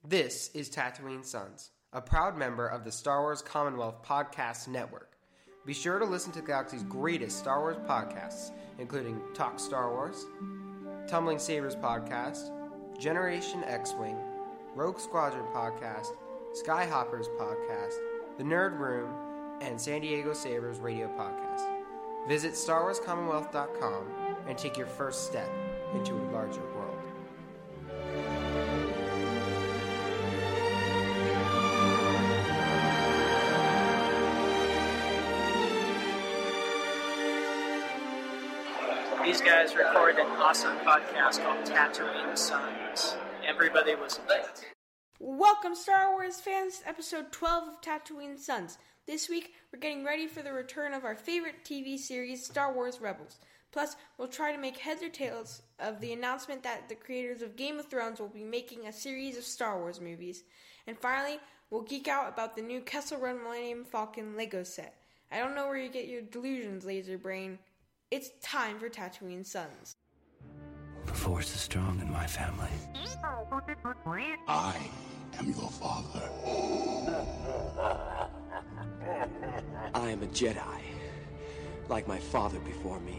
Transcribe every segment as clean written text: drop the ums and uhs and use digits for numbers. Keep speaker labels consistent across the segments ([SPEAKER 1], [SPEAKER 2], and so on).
[SPEAKER 1] This is Tatooine Sons, a proud member of the Star Wars Commonwealth Podcast Network. Be sure to listen to the galaxy's greatest Star Wars podcasts, including Talk Star Wars, Tumbling Sabers Podcast, Generation X-Wing, Rogue Squadron Podcast, Skyhoppers Podcast, The Nerd Room, and San Diego Sabers Radio Podcast. Visit StarWarsCommonwealth.com and take your first step into a larger world.
[SPEAKER 2] These guys recorded an awesome podcast called Tatooine Sons. Everybody listen to it.
[SPEAKER 3] Welcome, Star Wars fans, episode 12 of Tatooine Sons. This week, we're getting ready for the return of our favorite TV series, Star Wars Rebels. Plus, we'll try to make heads or tails of the announcement that the creators of Game of Thrones will be making a series of Star Wars movies. And finally, we'll geek out about the new Kessel Run Millennium Falcon Lego set. I don't know where you get your delusions, laser brain. It's time for Tatooine Sons.
[SPEAKER 4] The Force is strong in my family.
[SPEAKER 5] I am your father.
[SPEAKER 6] I am a Jedi, like my father before me.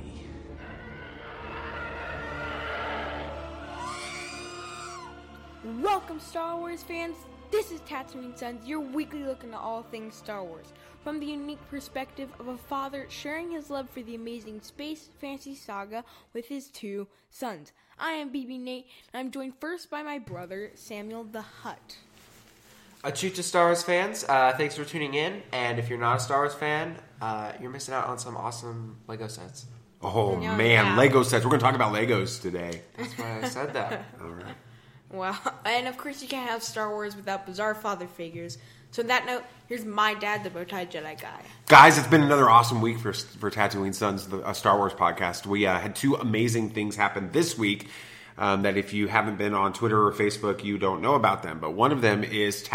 [SPEAKER 3] Welcome, Star Wars fans. This is Tatooine Sons, your weekly look into all things Star Wars, from the unique perspective of a father sharing his love for the amazing space fantasy saga with his two sons. I am BB Nate, and I'm joined first by my brother, Samuel the Hutt.
[SPEAKER 1] A treat to Star Wars fans. Thanks for tuning in. And if you're not a Star Wars fan, you're missing out on some awesome Lego sets.
[SPEAKER 7] Oh,
[SPEAKER 3] Yeah,
[SPEAKER 7] man,
[SPEAKER 3] yeah.
[SPEAKER 7] Lego sets. We're going to talk about Legos today.
[SPEAKER 1] That's why I said that.
[SPEAKER 7] All right.
[SPEAKER 3] Wow. And of course, you can't have Star Wars without bizarre father figures. So on that note, here's my dad, the Bowtie Jedi guy.
[SPEAKER 7] Guys, it's been another awesome week for Tatooine Sons, a Star Wars podcast. We had two amazing things happen this week that if you haven't been on Twitter or Facebook, you don't know about them. But one of them is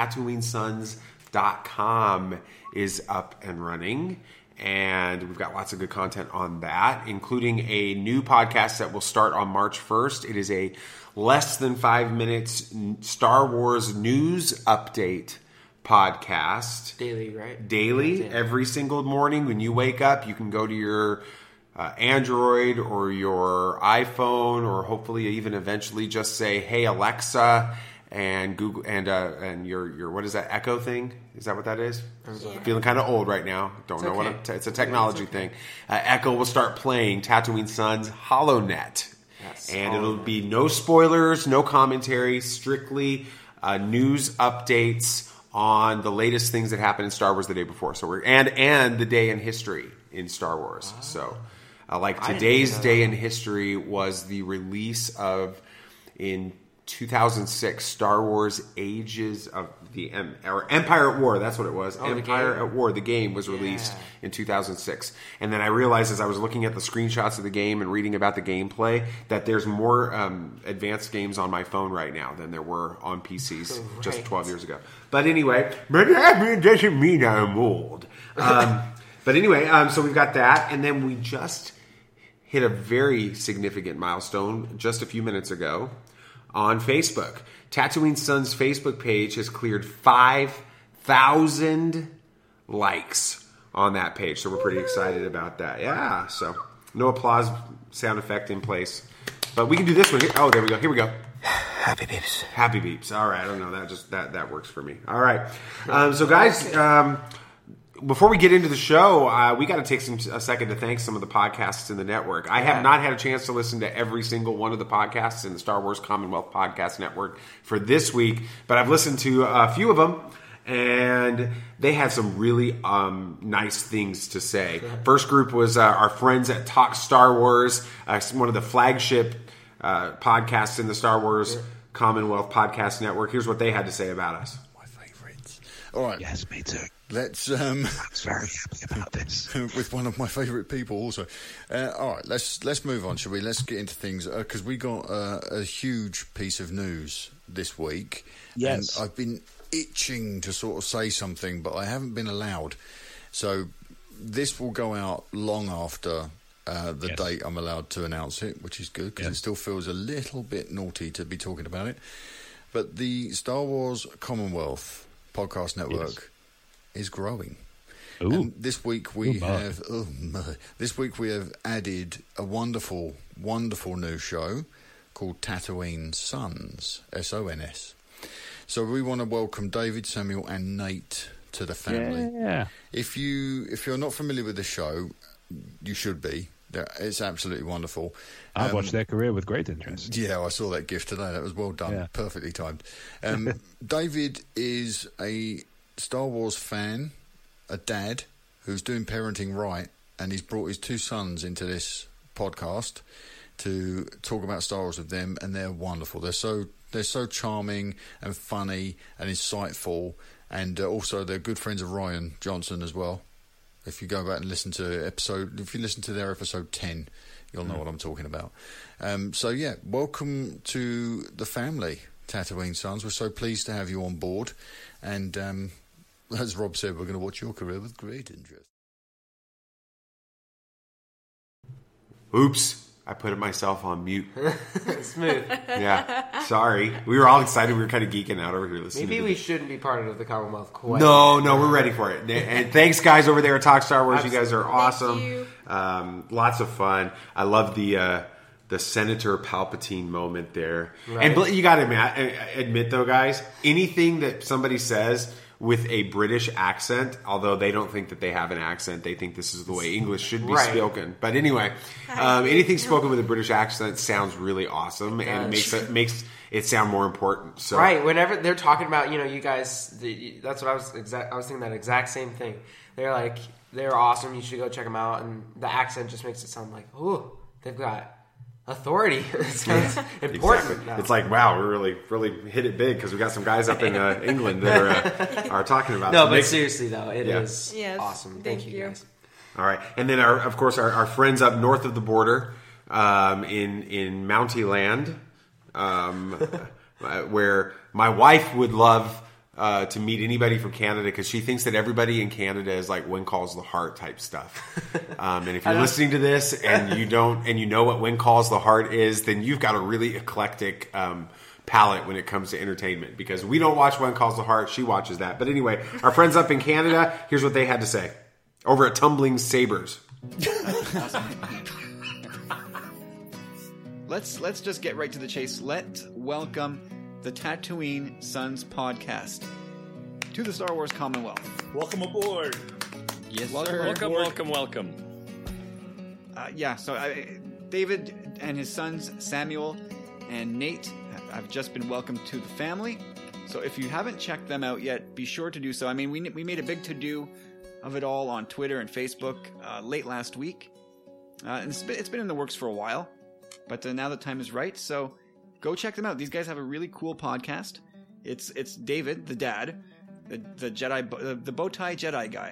[SPEAKER 7] TatooineSons.com is up and running. And we've got lots of good content on that, including a new podcast that will start on March 1st. It is a less than 5 minutes Star Wars news update podcast.
[SPEAKER 1] Daily, right?
[SPEAKER 7] Daily,
[SPEAKER 1] Yeah.
[SPEAKER 7] every single morning when you wake up, you can go to your Android or your iPhone, or hopefully even eventually just say, "Hey Alexa," and Google and your what is that Echo thing? Is that what that is?
[SPEAKER 3] Yeah.
[SPEAKER 7] Feeling kind of old right now. Don't know
[SPEAKER 1] okay.
[SPEAKER 7] what it's a technology thing. Echo will start playing Tatooine Sons HoloNet.
[SPEAKER 1] Yes,
[SPEAKER 7] And it'll
[SPEAKER 1] HoloNet.
[SPEAKER 7] be no spoilers, no commentary, strictly news updates on the latest things that happened in Star Wars the day before. So and the day in history in Star Wars. So like
[SPEAKER 1] I didn't
[SPEAKER 7] today's
[SPEAKER 1] know
[SPEAKER 7] day
[SPEAKER 1] that.
[SPEAKER 7] in history was the release of in 2006 Star Wars Ages of the Empire at War. That's what it was.
[SPEAKER 1] Oh, the
[SPEAKER 7] Empire
[SPEAKER 1] game?
[SPEAKER 7] at War. The game was released in 2006. And then I realized as I was looking at the screenshots of the game and reading about the gameplay that there's more advanced games on my phone right now than there were on PCs just
[SPEAKER 1] Right.
[SPEAKER 7] 12 years ago. But anyway, but that doesn't mean I'm old. But anyway, so we've got that. And then we just hit a very significant milestone just a few minutes ago on Facebook. Tatooine Sons Facebook page has cleared 5,000 likes on that page. So we're pretty excited about that. Yeah, so no applause sound effect in place. But we can do this one. Oh, there we go. Here we go.
[SPEAKER 4] Happy beeps.
[SPEAKER 7] Happy beeps. All right, I don't know. That works for me. All right. So guys, before we get into the show, we got to take a second to thank some of the podcasts in the network. I have not had a chance to listen to every single one of the podcasts in the Star Wars Commonwealth Podcast Network for this week, but I've listened to a few of them, and they had some really nice things to say. First group was our friends at Talk Star Wars, one of the flagship podcasts in the Star Wars Commonwealth Podcast Network. Here's what they had to say about us.
[SPEAKER 5] My favourites. All right.
[SPEAKER 4] Yes, me too.
[SPEAKER 5] Let's
[SPEAKER 4] I was very happy about this.
[SPEAKER 5] with one of my favourite people also. All right, let's move on, shall we? Let's get into things because we got a huge piece of news this week.
[SPEAKER 4] Yes.
[SPEAKER 5] And I've been itching to sort of say something, but I haven't been allowed. So this will go out long after the date I'm allowed to announce it, which is good because it still feels a little bit naughty to be talking about it. But the Star Wars Commonwealth Podcast Network is growing.
[SPEAKER 8] Ooh.
[SPEAKER 5] And this week we have added a wonderful, wonderful new show called Tatooine Sons, SONS. So we want to welcome David, Samuel, and Nate to the family.
[SPEAKER 8] Yeah.
[SPEAKER 5] If you're not familiar with the show, you should be. It's absolutely wonderful.
[SPEAKER 8] I've watched their career with great interest.
[SPEAKER 5] Yeah, I saw that gift today. That was well done. Perfectly timed. David is a Star Wars fan, a dad who's doing parenting right, and he's brought his 2 sons into this podcast to talk about Star Wars with them, and they're wonderful. They're so charming and funny and insightful, and also they're good friends of Ryan Johnson as well. If you go back and listen to their episode 10, you'll know what I'm talking about. So yeah, welcome to the family, Tatooine Sons. We're so pleased to have you on board, and as Rob said, we're going to watch your career with great interest.
[SPEAKER 7] Oops. I put myself on mute.
[SPEAKER 1] Smooth.
[SPEAKER 7] Yeah. Sorry. We were all excited. We were kind of geeking out over here listening.
[SPEAKER 1] Maybe we shouldn't be part of the Commonwealth quite.
[SPEAKER 7] No, we're ready for it. And thanks, guys, over there at Talk Star Wars.
[SPEAKER 1] Absolutely.
[SPEAKER 7] You guys are awesome.
[SPEAKER 3] Thank you.
[SPEAKER 7] Lots of fun. I love the Senator Palpatine moment there.
[SPEAKER 1] Right.
[SPEAKER 7] And you got to admit, though, guys, anything that somebody says with a British accent, although they don't think that they have an accent, they think this is the way English should be spoken. But anyway, anything spoken with a British accent sounds really awesome, and it makes it sound more important. So.
[SPEAKER 1] Right, whenever they're talking about, you guys, that's what I was thinking that exact same thing. They're like, they're awesome, you should go check them out, and the accent just makes it sound like, ooh, they've got authority. It sounds important.
[SPEAKER 7] Exactly. It's like, wow, we really hit it big because we got some guys up in England that are talking about it.
[SPEAKER 1] No, but seriously though, it is awesome. Thank you guys.
[SPEAKER 7] All right, and then of course our friends up north of the border in Mountie Land, where my wife would love to meet anybody from Canada because she thinks that everybody in Canada is like When Calls the Heart type stuff. And if you're listening to this and you know what When Calls the Heart is, then you've got a really eclectic palette when it comes to entertainment, because we don't watch When Calls the Heart. She watches that. But anyway, our friends up in Canada, here's what they had to say over at Tumbling Sabers.
[SPEAKER 9] Let's just get right to the chase. Let's welcome the Tatooine Sons podcast to the Star Wars Commonwealth.
[SPEAKER 10] Welcome aboard.
[SPEAKER 9] Yes,
[SPEAKER 10] Welcome.
[SPEAKER 9] So David and his sons Samuel and Nate have just been welcomed to the family. So if you haven't checked them out yet, be sure to do so. I mean, we made a big to-do of it all on Twitter and Facebook late last week. And it's been in the works for a while, but now the time is right. So go check them out. These guys have a really cool podcast. It's David, the dad, the Jedi, the bow tie Jedi guy,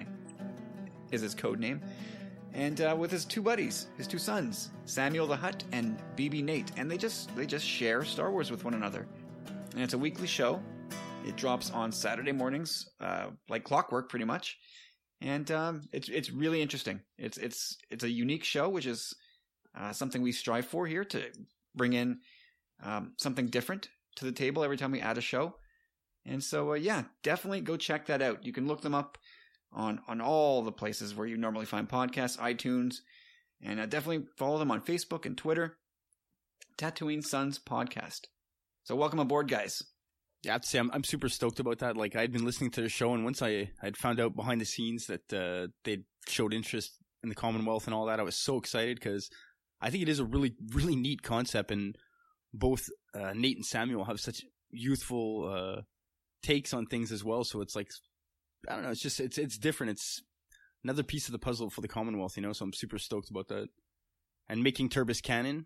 [SPEAKER 9] is his code name, and with his 2 buddies, his 2 sons, Samuel the Hutt and BB Nate, and they just share Star Wars with one another. And it's a weekly show. It drops on Saturday mornings, like clockwork, pretty much. And it's really interesting. It's a unique show, which is something we strive for here, to bring in something different to the table every time we add a show. And so, definitely go check that out. You can look them up on all the places where you normally find podcasts, iTunes, and definitely follow them on Facebook and Twitter. Tatooine Sons Podcast. So welcome aboard, guys.
[SPEAKER 11] Yeah, I have to say, I'm super stoked about that. Like, I'd been listening to the show, and once I'd found out behind the scenes that they'd showed interest in the Commonwealth and all that, I was so excited because I think it is a really, really neat concept, and both Nate and Samuel have such youthful takes on things as well. So it's like, I don't know, it's just it's different. It's another piece of the puzzle for the Commonwealth, So I'm super stoked about that. And making Turbis canon,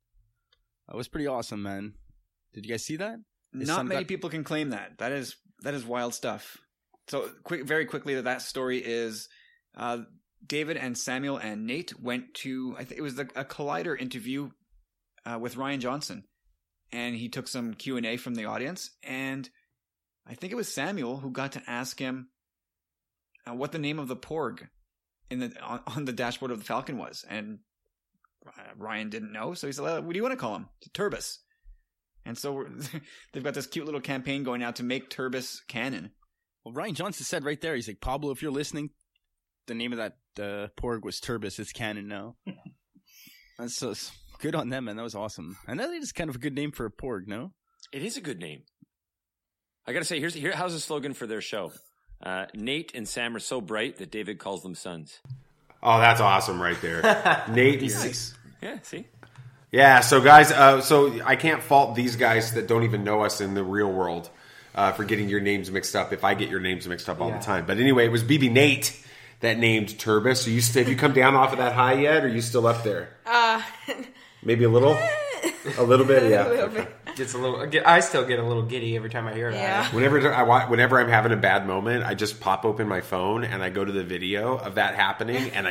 [SPEAKER 11] that was pretty awesome, man. Did you guys see that?
[SPEAKER 9] Not many people can claim that. That is wild stuff. So very quickly, that story is David and Samuel and Nate went to, I think it was a Collider interview with Ryan Johnson, and he took some Q&A from the audience, and I think it was Samuel who got to ask him what the name of the Porg on the dashboard of the Falcon was, and Ryan didn't know, so he said, "What do you want to call him?" Turbis. And so they've got this cute little campaign going out to make Turbis canon.
[SPEAKER 11] Well, Ryan Johnson said right there, he's like, Pablo, if you're listening, the name of that Porg was Turbis. It's canon now. That's so good on them, man. That was awesome. And that is kind of a good name for a Porg, no?
[SPEAKER 12] It is a good name. I got to say, how's the slogan for their show? Nate and Sam are so bright that David calls them sons.
[SPEAKER 7] Oh, that's awesome right there. Nate.
[SPEAKER 12] Nice. Yeah, see?
[SPEAKER 7] Yeah, so guys, so I can't fault these guys that don't even know us in the real world for getting your names mixed up if I get your names mixed up all the time. But anyway, it was BB Nate that named Turbis. So have you come down off of that high yet, or are you still up there? Maybe a little? A little bit, yeah.
[SPEAKER 3] A little bit.
[SPEAKER 1] It's a little. I still get a little giddy every time I hear that.
[SPEAKER 7] Whenever I'm having a bad moment, I just pop open my phone and I go to the video of that happening, and I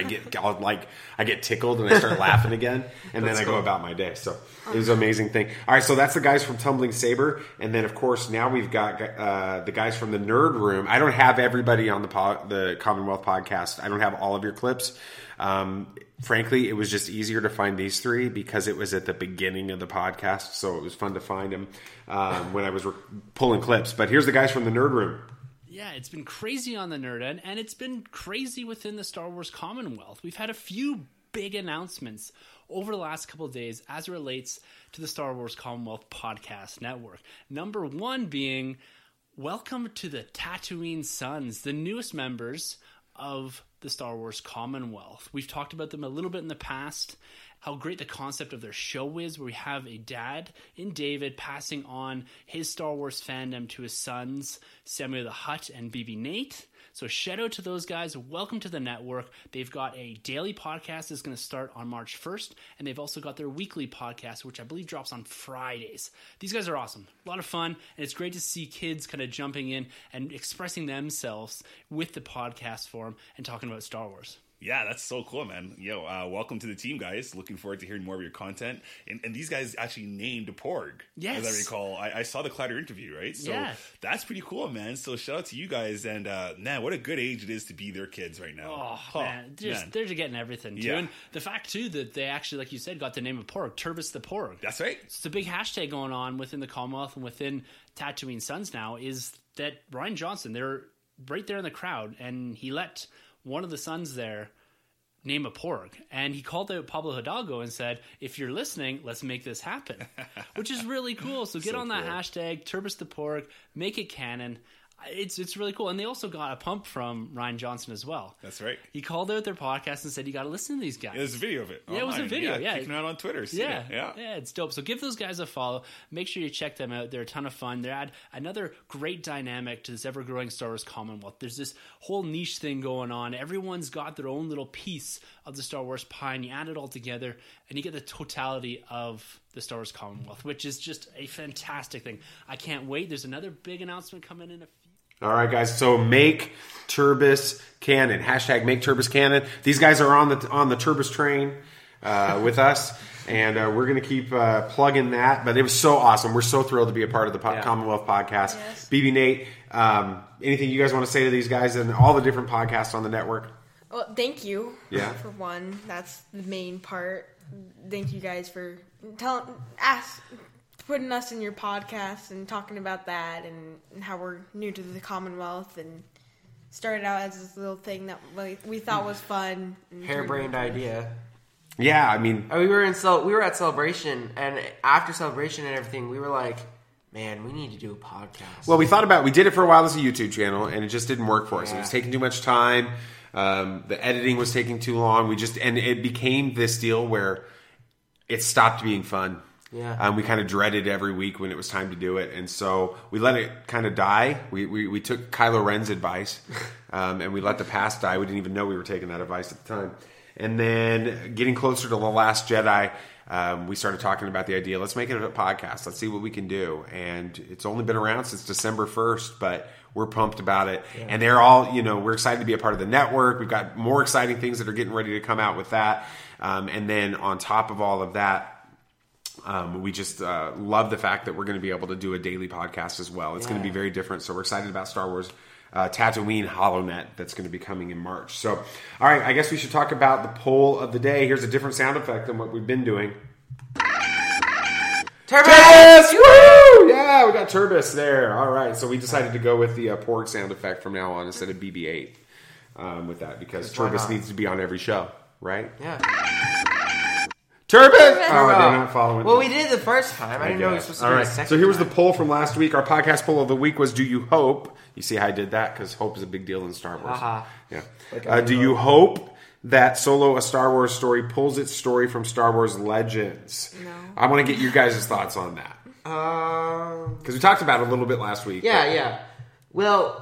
[SPEAKER 7] get tickled and I start laughing again, and then I go about my day. So it was an amazing thing. All right, so that's the guys from Tumbling Saber, and then of course now we've got the guys from the Nerd Room. I don't have everybody on the Commonwealth podcast. I don't have all of your clips. Frankly, it was just easier to find these three because it was at the beginning of the podcast, so it was fun to find them when I was pulling clips. But here's the guys from the Nerd Room.
[SPEAKER 13] Yeah, it's been crazy on the Nerd End, and it's been crazy within the Star Wars Commonwealth. We've had a few big announcements over the last couple of days as it relates to the Star Wars Commonwealth Podcast Network. Number one being, welcome to the Tatooine Sons, the newest members of the Star Wars Commonwealth. We've talked about them a little bit in the past, how great the concept of their show is, where we have a dad in David passing on his Star Wars fandom to his sons, Samuel the Hutt and BB Nate. So shout out to those guys. Welcome to the network. They've got a daily podcast that's going to start on March 1st, and they've also got their weekly podcast, which I believe drops on Fridays. These guys are awesome. A lot of fun, and it's great to see kids kind of jumping in and expressing themselves with the podcast form and talking about Star Wars.
[SPEAKER 14] Yeah, that's so cool, man. Welcome to the team, guys. Looking forward to hearing more of your content. And these guys actually named a Porg.
[SPEAKER 13] Yes.
[SPEAKER 14] As I recall. I saw the Clatter interview, right? So that's pretty cool, man. So shout out to you guys. And man, what a good age it is to be their kids right now.
[SPEAKER 13] Man. They're getting everything, too.
[SPEAKER 14] Yeah.
[SPEAKER 13] And the fact, too, that they actually, like you said, got the name of Porg, Turbis the Porg.
[SPEAKER 14] That's right.
[SPEAKER 13] It's a big hashtag going on within the Commonwealth and within Tatooine Sons now, is that Ryan Johnson, they're right there in the crowd, and he let one of the sons there name a Porg, and he called out Pablo Hidalgo and said, if you're listening, let's make this happen, which is really cool. So get on that hashtag, Turbis the Porg, make it canon. It's really cool. And they also got a pump from Ryan Johnson as well.
[SPEAKER 14] That's right.
[SPEAKER 13] He called out their podcast and said, you got to listen to these guys.
[SPEAKER 14] Yeah, there's a video of it.
[SPEAKER 13] Yeah, it was a video. Yeah,
[SPEAKER 14] kicking out on Twitter.
[SPEAKER 13] Yeah, it's dope. So give those guys a follow. Make sure you check them out. They're a ton of fun. They add another great dynamic to this ever-growing Star Wars Commonwealth. There's this whole niche thing going on. Everyone's got their own little piece of the Star Wars pie, and you add it all together, and you get the totality of the Star Wars Commonwealth, which is just a fantastic thing. I can't wait. There's another big announcement coming in a few.
[SPEAKER 7] All right, guys. So make Turbis canon. Hashtag make Turbis canon. These guys are on the Turbis train with us, and we're going to keep plugging that. But it was so awesome. We're so thrilled to be a part of the Commonwealth podcast. Yes. BB Nate, anything you guys want to say to these guys and all the different podcasts on the network?
[SPEAKER 3] Well, thank you.
[SPEAKER 7] Yeah.
[SPEAKER 3] For one, that's the main part. Thank you guys for putting us in your podcast and talking about that and how we're new to the Commonwealth and started out as this little thing that we thought was fun.
[SPEAKER 1] Harebrained idea.
[SPEAKER 7] Yeah, I mean,
[SPEAKER 1] we were at Celebration, and after Celebration and everything, we were like, man, we need to do a podcast.
[SPEAKER 7] Well, we did it for a while as a YouTube channel, and it just didn't work for us. It was taking too much time. The editing was taking too long. And it became this deal where it stopped being fun.
[SPEAKER 1] Yeah.
[SPEAKER 7] We kind of dreaded every week when it was time to do it. And so we let it kind of die. We took Kylo Ren's advice, and we let the past die. We didn't even know we were taking that advice at the time. And then getting closer to The Last Jedi, we started talking about the idea, let's make it a podcast. Let's see what we can do. And it's only been around since December 1st, but we're pumped about it. Yeah. And they're all, we're excited to be a part of the network. We've got more exciting things that are getting ready to come out with that. And then on top of all of that, we just love the fact that we're going to be able to do a daily podcast as well. It's going to be very different. So we're excited about Star Wars Tatooine HoloNet that's going to be coming in March. So, all right, I guess we should talk about the poll of the day. Here's a different sound effect than what we've been doing. Turbis! Woo! Yeah, we got Turbis there. All right, so we decided to go with the Porg sound effect from now on instead of BB-8 with that because Turbis needs to be on every show, right?
[SPEAKER 1] Yeah.
[SPEAKER 7] Turbis! Oh, they're not following.
[SPEAKER 1] Well, we did it the first time. I didn't know we were supposed to do it the second
[SPEAKER 7] So here was the
[SPEAKER 1] time.
[SPEAKER 7] poll from last week. Our podcast poll of the week was, do you hope... You see how I did that? Because hope is a big deal in Star Wars. Yeah. Do you hope that Solo, a Star Wars story, pulls its story from Star Wars Legends?
[SPEAKER 3] No.
[SPEAKER 7] I want to get your guys' thoughts on that. Because we talked about it a little bit last week.
[SPEAKER 1] Yeah. Well,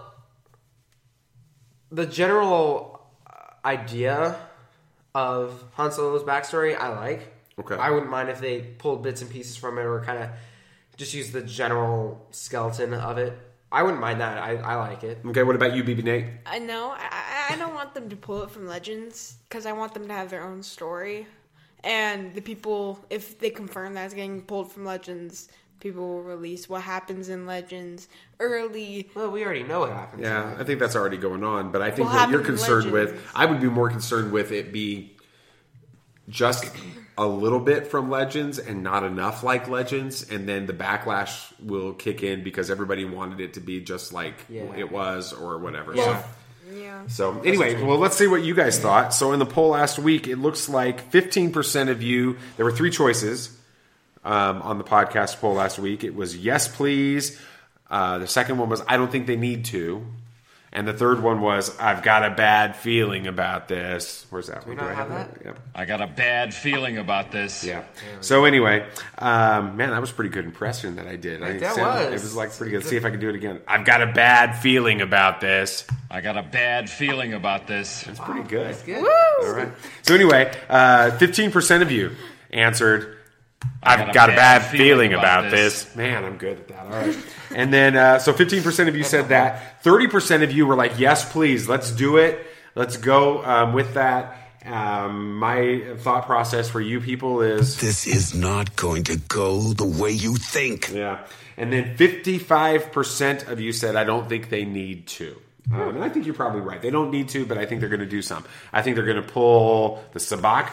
[SPEAKER 1] the general idea of Han Solo's backstory, I like.
[SPEAKER 7] Okay.
[SPEAKER 1] I wouldn't mind if they pulled bits and pieces from it or kind of just use the general skeleton of it. I wouldn't mind that. I like it.
[SPEAKER 7] Okay, what about you, BB Nate?
[SPEAKER 3] No, I don't want them to pull it from Legends because I want them to have their own story. And the people, if they confirm that it's getting pulled from Legends, people will release what happens in Legends early.
[SPEAKER 1] Well, we already know what happens.
[SPEAKER 7] Yeah, I think that's already going on. But I think
[SPEAKER 3] What
[SPEAKER 7] what you're
[SPEAKER 3] happened in
[SPEAKER 7] concerned with,
[SPEAKER 3] Legends?
[SPEAKER 7] I would be more concerned with it being just a little bit from Legends and not enough like Legends, and then the backlash will kick in because everybody wanted it to be just like it was or whatever.
[SPEAKER 1] Yeah.
[SPEAKER 7] So anyway, well, let's see what you guys thought. So in the poll last week, it looks like 15% of you, there were 3 choices on the podcast poll last week. It was yes, please. The second one was I don't think they need to. And the third one was, I've got a bad feeling about this. Where's that one?
[SPEAKER 1] Do we not have that?
[SPEAKER 7] Yep.
[SPEAKER 15] I got a bad feeling about this.
[SPEAKER 7] Yeah. So anyway, man, that was a pretty good impression that I did.
[SPEAKER 1] That
[SPEAKER 7] It was like pretty good. See if I can do it again. I've got a bad feeling about this.
[SPEAKER 15] I got a bad feeling about this.
[SPEAKER 7] That's pretty good.
[SPEAKER 1] That's good.
[SPEAKER 7] All right. So anyway, 15% of you answered, I've got a bad feeling about this. Man, I'm good at that. All right. And then, so 15% of you said that. 30% of you were like, yes, please, let's do it. Let's go with that. My thought process for you people is...
[SPEAKER 4] This is not going to go the way you think.
[SPEAKER 7] Yeah. And then 55% of you said, I don't think they need to. And I think you're probably right. They don't need to, but I think they're going to do some. I think they're going to pull the Sabacc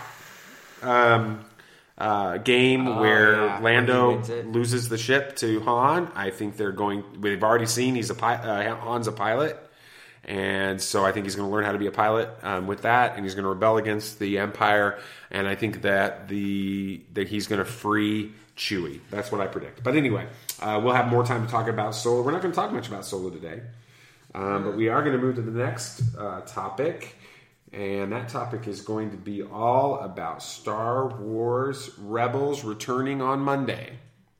[SPEAKER 7] game where Lando loses the ship to Han. I think they're going... We've already seen Han's a pilot. And so I think he's going to learn how to be a pilot with that. And he's going to rebel against the Empire. And I think that he's going to free Chewie. That's what I predict. But anyway, we'll have more time to talk about Solo. We're not going to talk much about Solo today. But we are going to move to the next topic. And that topic is going to be all about Star Wars Rebels returning on Monday.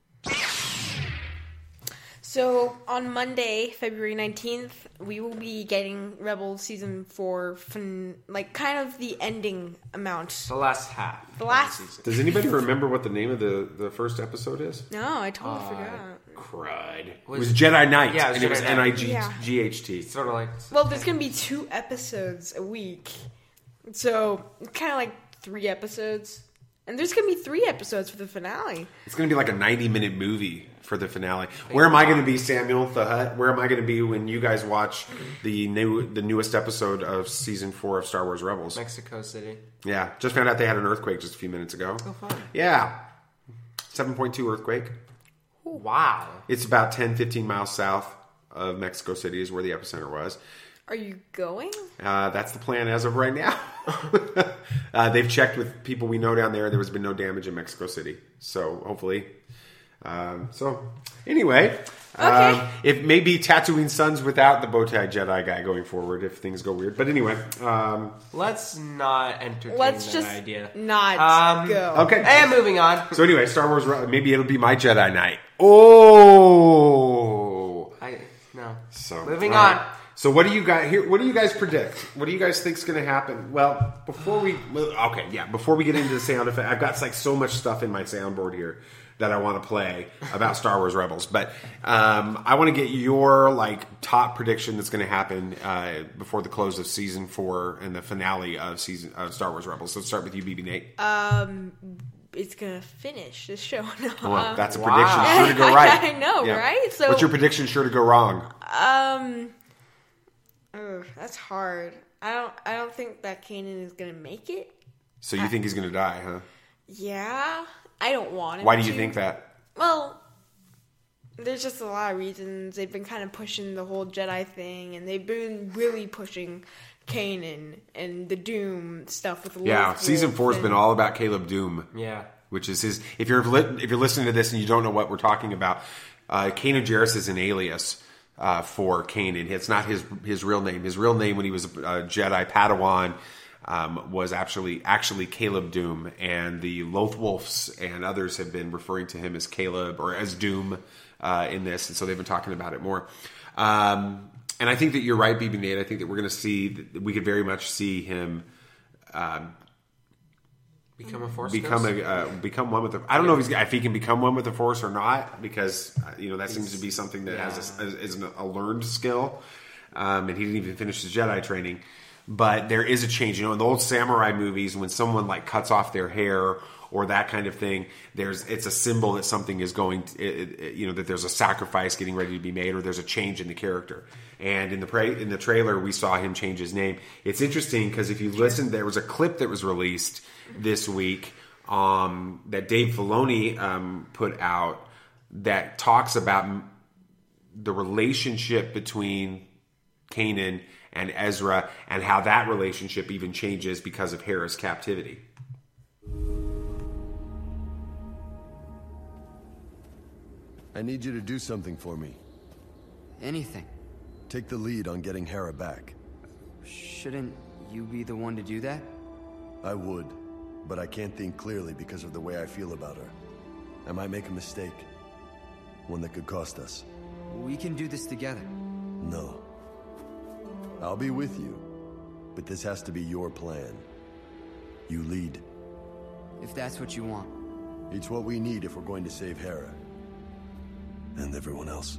[SPEAKER 3] So on Monday, February 19th, we will be getting Rebels Season 4, kind of the ending amount.
[SPEAKER 1] The last half.
[SPEAKER 3] The last.
[SPEAKER 7] Does anybody remember what the name of the first episode is?
[SPEAKER 3] No, I totally forgot.
[SPEAKER 7] Crud. It was Jedi Knight.
[SPEAKER 1] Yeah,
[SPEAKER 7] and it was
[SPEAKER 1] Jedi
[SPEAKER 7] Nighght.
[SPEAKER 1] Sort of like...
[SPEAKER 3] Well, there's going to be 2 episodes a week. So, kind of like 3 episodes. And there's going to be 3 episodes for the finale.
[SPEAKER 7] It's going to be like a 90-minute movie for the finale. Where am I going to be, Samuel the Hutt? Where am I going to be when you guys watch the newest episode of Season 4 of Star Wars Rebels?
[SPEAKER 1] Mexico City.
[SPEAKER 7] Yeah. Just found out they had an earthquake just a few minutes ago.
[SPEAKER 1] Oh, fun.
[SPEAKER 7] Yeah. 7.2 earthquake.
[SPEAKER 1] Wow.
[SPEAKER 7] It's about 10, 15 miles south of Mexico City is where the epicenter was.
[SPEAKER 3] Are you going?
[SPEAKER 7] That's the plan as of right now. They've checked with people we know down there. There has been no damage in Mexico City. So hopefully. Anyway.
[SPEAKER 3] Okay.
[SPEAKER 7] It may be Tatooine Sons without the Bowtie Jedi guy going forward if things go weird. But anyway.
[SPEAKER 1] Let's not entertain
[SPEAKER 3] Let's
[SPEAKER 1] that
[SPEAKER 3] just
[SPEAKER 1] idea.
[SPEAKER 3] not go.
[SPEAKER 7] Okay.
[SPEAKER 1] And moving on.
[SPEAKER 7] So anyway, Star Wars, maybe it'll be my Jedi Knight. Oh!
[SPEAKER 1] No.
[SPEAKER 7] So
[SPEAKER 1] moving on.
[SPEAKER 7] So what do you guys here? What do you guys predict? What do you guys think is going to happen? Well, before we get into the sound effect, I've got like so much stuff in my soundboard here that I want to play about Star Wars Rebels. But I want to get your like top prediction that's going to happen before the close of season 4 and the finale of Star Wars Rebels. So let's start with you, BB Nate.
[SPEAKER 3] It's gonna finish this show. No.
[SPEAKER 7] Well, that's a prediction sure to go right.
[SPEAKER 3] I know,
[SPEAKER 7] Yeah.
[SPEAKER 3] right? So
[SPEAKER 7] what's your prediction sure to go wrong?
[SPEAKER 3] That's hard. I don't think that Kanan is gonna make it.
[SPEAKER 7] So you think he's going to die, huh?
[SPEAKER 3] Yeah, I don't want him.
[SPEAKER 7] Why do you think that?
[SPEAKER 3] Well, there's just a lot of reasons. They've been kind of pushing the whole Jedi thing, and they've been really pushing Kanan and the Doom stuff with
[SPEAKER 7] season 4 has been all about Caleb Doom.
[SPEAKER 1] Yeah.
[SPEAKER 7] Which is his. If you're listening to this and you don't know what we're talking about, Kanan Jarrus is an alias for Kanan. It's not his real name. His real name when he was a Jedi Padawan was actually Caleb Doom, and the Lothwolves and others have been referring to him as Caleb or as Doom in this, and so they've been talking about it more. And I think that you're right, BB Nate. I think that we're going to see. We could very much see him.
[SPEAKER 1] Become a Force.
[SPEAKER 7] Become one with the. I don't know if he can become one with the Force or not, because that seems to be something that is a learned skill, and he didn't even finish his Jedi training. But there is a change. In the old samurai movies, when someone like cuts off their hair or that kind of thing, it's a symbol that something is going. That there's a sacrifice getting ready to be made, or there's a change in the character. And in the trailer, we saw him change his name. It's interesting because if you listen, there was a clip that was released this week that Dave Filoni put out that talks about the relationship between Kanan and Ezra and how that relationship even changes because of Hera's captivity.
[SPEAKER 16] I need you to do something for me.
[SPEAKER 17] Anything.
[SPEAKER 16] Take the lead on getting Hera back.
[SPEAKER 17] Shouldn't you be the one to do that?
[SPEAKER 16] I would, but I can't think clearly because of the way I feel about her. I might make a mistake. One that could cost us.
[SPEAKER 17] We can do this together.
[SPEAKER 16] No. I'll be with you, but this has to be your plan. You lead.
[SPEAKER 17] If that's what you want.
[SPEAKER 16] It's what we need if we're going to save Hera. And everyone else.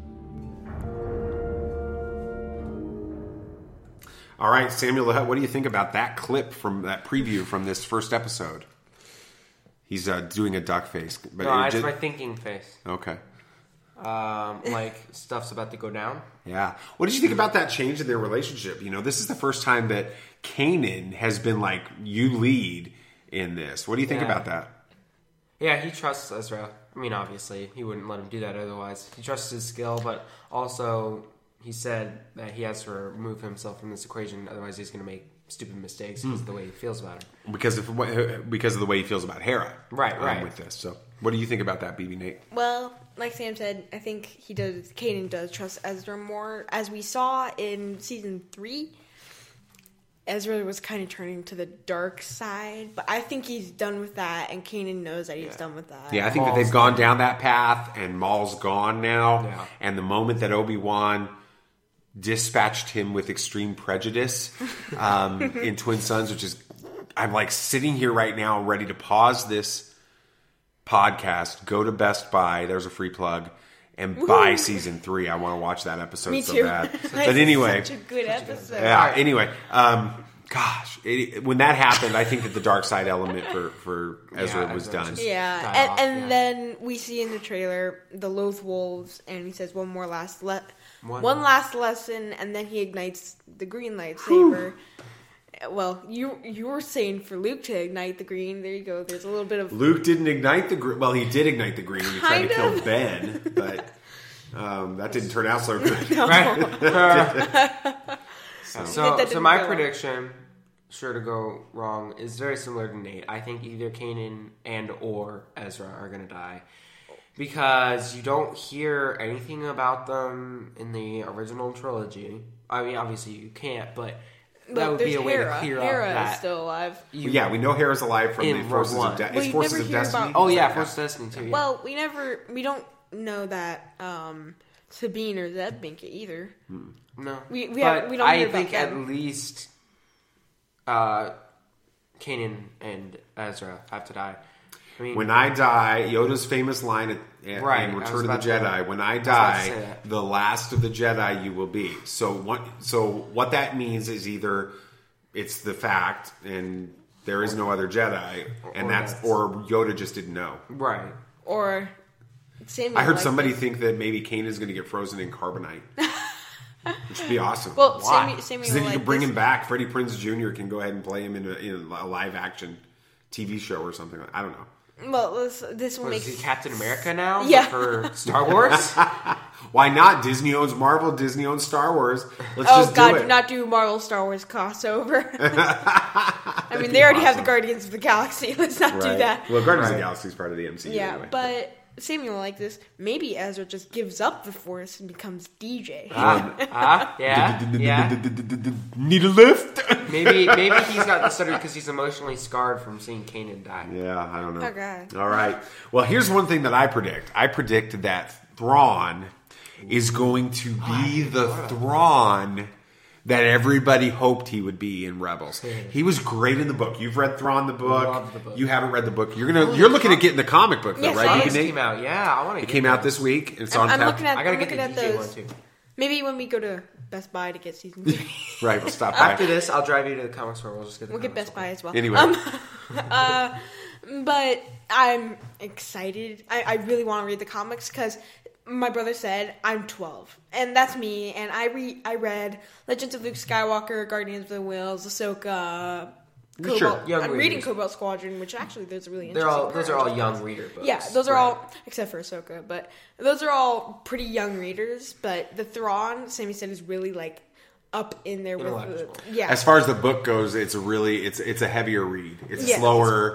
[SPEAKER 7] All right, Samuel, what do you think about that clip from that preview from this first episode? He's doing a duck face. But
[SPEAKER 1] no, it's my thinking face.
[SPEAKER 7] Okay.
[SPEAKER 1] Like stuff's about to go down.
[SPEAKER 7] Yeah. What did you think about that change in their relationship? This is the first time that Kanan has been like, you lead in this. What do you think about that?
[SPEAKER 1] Yeah, he trusts Ezra. I mean, obviously, he wouldn't let him do that otherwise. He trusts his skill, but also he said that he has to remove himself from this equation, otherwise he's going to make stupid mistakes because of the way he feels about her.
[SPEAKER 7] Because of the way he feels about Hera.
[SPEAKER 1] Right.
[SPEAKER 7] With this. So, what do you think about that, BB Nate?
[SPEAKER 3] Well, like Sam said, I think Kanan does trust Ezra more. As we saw in season 3, Ezra was kind of turning to the dark side, but I think he's done with that, and Kanan knows that he's done with that.
[SPEAKER 7] Yeah, I think that they've gone down that path, and Maul's gone now, and the moment that Obi-Wan dispatched him with extreme prejudice in Twin Sons, which is, I'm like sitting here right now ready to pause this podcast, go to Best Buy, there's a free plug, and buy season 3. I want to watch that episode
[SPEAKER 3] Me
[SPEAKER 7] so
[SPEAKER 3] too.
[SPEAKER 7] bad. But anyway.
[SPEAKER 3] Such a good episode.
[SPEAKER 7] Yeah, anyway. When that happened, I think that the dark side element for Ezra was done.
[SPEAKER 3] Yeah, and then we see in the trailer the Lothwolves, and he says one last lesson, and then he ignites the green lightsaber. Well, you were saying for Luke to ignite the green. There you go. There's a little bit of
[SPEAKER 7] Luke didn't ignite the green. Well, he did ignite the green when he tried to kill Ben, but that didn't turn out so good.
[SPEAKER 1] So my prediction, sure to go wrong, is very similar to Nate. I think either Kanan and or Ezra are going to die. Because you don't hear anything about them in the original trilogy. I mean, obviously you can't, but that would be a way to clear up that.
[SPEAKER 3] Hera is still alive.
[SPEAKER 7] We know Hera's alive from the Forces of Destiny.
[SPEAKER 3] Forces of
[SPEAKER 7] Destiny.
[SPEAKER 1] Forces of Destiny too. Yeah.
[SPEAKER 3] Well, we don't know that Sabine or Zeb make it either.
[SPEAKER 1] No,
[SPEAKER 3] we don't hear about
[SPEAKER 1] I think
[SPEAKER 3] them.
[SPEAKER 1] at least Kanan and Ezra have to die. I mean,
[SPEAKER 7] when I die, Yoda's famous line in Return of the Jedi, when I die, the last of the Jedi you will be. So what that means is either it's the fact and there is no other Jedi, or Yoda just didn't know.
[SPEAKER 1] Right.
[SPEAKER 3] Or Samuel.
[SPEAKER 7] I heard somebody think that maybe Kanan is going to get frozen in carbonite. Which would be awesome.
[SPEAKER 3] Well,
[SPEAKER 7] Why?
[SPEAKER 3] Samuel
[SPEAKER 7] Because then you can bring
[SPEAKER 3] this.
[SPEAKER 7] him back. Freddie Prinze Jr. can go ahead and play him in a live action TV show or something. I don't know.
[SPEAKER 3] Well, this will make...
[SPEAKER 1] Is he Captain America now?
[SPEAKER 3] Yeah.
[SPEAKER 1] For Star Wars?
[SPEAKER 7] Why not? Disney owns Marvel. Disney owns Star Wars. Let's just do it.
[SPEAKER 3] Do not do Marvel Star Wars crossover. I mean, they already have the Guardians of the Galaxy. Let's not do that.
[SPEAKER 7] Well, Guardians of the Galaxy is part of the MCU anyway.
[SPEAKER 3] But Samuel like this. Maybe Ezra just gives up the Force and becomes DJ.
[SPEAKER 1] Yeah.
[SPEAKER 7] Need a lift?
[SPEAKER 1] Maybe he's got the stutter because he's emotionally scarred from seeing Kanan die.
[SPEAKER 7] Yeah, I don't know.
[SPEAKER 3] Oh, God.
[SPEAKER 7] All right. Well, here's one thing that I predict. I predict that Thrawn is going to be the Thrawn that everybody hoped he would be in Rebels. He was great in the book. You've read Thrawn the book.
[SPEAKER 1] Love the book.
[SPEAKER 7] You haven't read the book. You're looking at getting the comic book, though,
[SPEAKER 3] Yes,
[SPEAKER 7] right?
[SPEAKER 3] it
[SPEAKER 1] came out. Yeah, I want to.
[SPEAKER 7] It came out this week. It's on
[SPEAKER 3] I'm
[SPEAKER 7] tap.
[SPEAKER 3] looking at.
[SPEAKER 1] I gotta
[SPEAKER 3] I'm
[SPEAKER 1] get
[SPEAKER 3] looking
[SPEAKER 1] the
[SPEAKER 3] at
[SPEAKER 1] DJ
[SPEAKER 3] those.
[SPEAKER 1] one too.
[SPEAKER 3] Maybe when we go to Best Buy to get season 3.
[SPEAKER 7] Right, we'll stop by.
[SPEAKER 1] After this, I'll drive you to the comic store. We'll just get.
[SPEAKER 3] We'll get Best Buy as well.
[SPEAKER 7] Anyway.
[SPEAKER 3] But I'm excited. I really want to read the comics because my brother said I'm 12, and that's me. And I read Legends of Luke Skywalker, Guardians of the Whales, Ahsoka. Cobalt.
[SPEAKER 1] Sure, young
[SPEAKER 3] I'm
[SPEAKER 1] readers.
[SPEAKER 3] reading Cobalt Squadron, which actually there's a really interesting.
[SPEAKER 1] Those are all young reader books.
[SPEAKER 3] Yeah, those are all except for Ahsoka, but those are all pretty young readers. But the Thrawn, Sammy said, is really like up in there with the,
[SPEAKER 7] As far as the book goes, it's a heavier read. It's slower.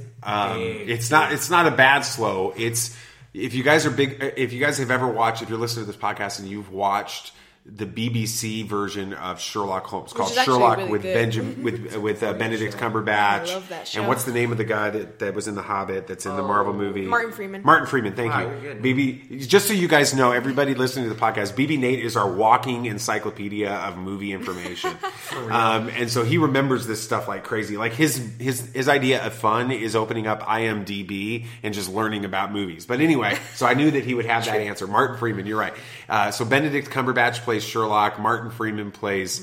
[SPEAKER 7] It's not a bad slow. It's if you guys have ever watched, if you're listening to this podcast and you've watched the BBC version of Sherlock Holmes called Sherlock
[SPEAKER 3] really
[SPEAKER 7] with
[SPEAKER 3] good.
[SPEAKER 7] with Benedict Cumberbatch.
[SPEAKER 3] I love that show.
[SPEAKER 7] And what's the name of the guy that was in The Hobbit that's in the Marvel movie?
[SPEAKER 3] Martin Freeman.
[SPEAKER 7] Martin Freeman, thank you.
[SPEAKER 1] You're good.
[SPEAKER 7] BB, just so you guys know, everybody listening to the podcast, BB Nate is our walking encyclopedia of movie information. And so he remembers this stuff like crazy. Like his idea of fun is opening up IMDb and just learning about movies. But anyway, so I knew that he would have that answer. Martin Freeman, you're right. So Benedict Cumberbatch plays Sherlock. Martin Freeman plays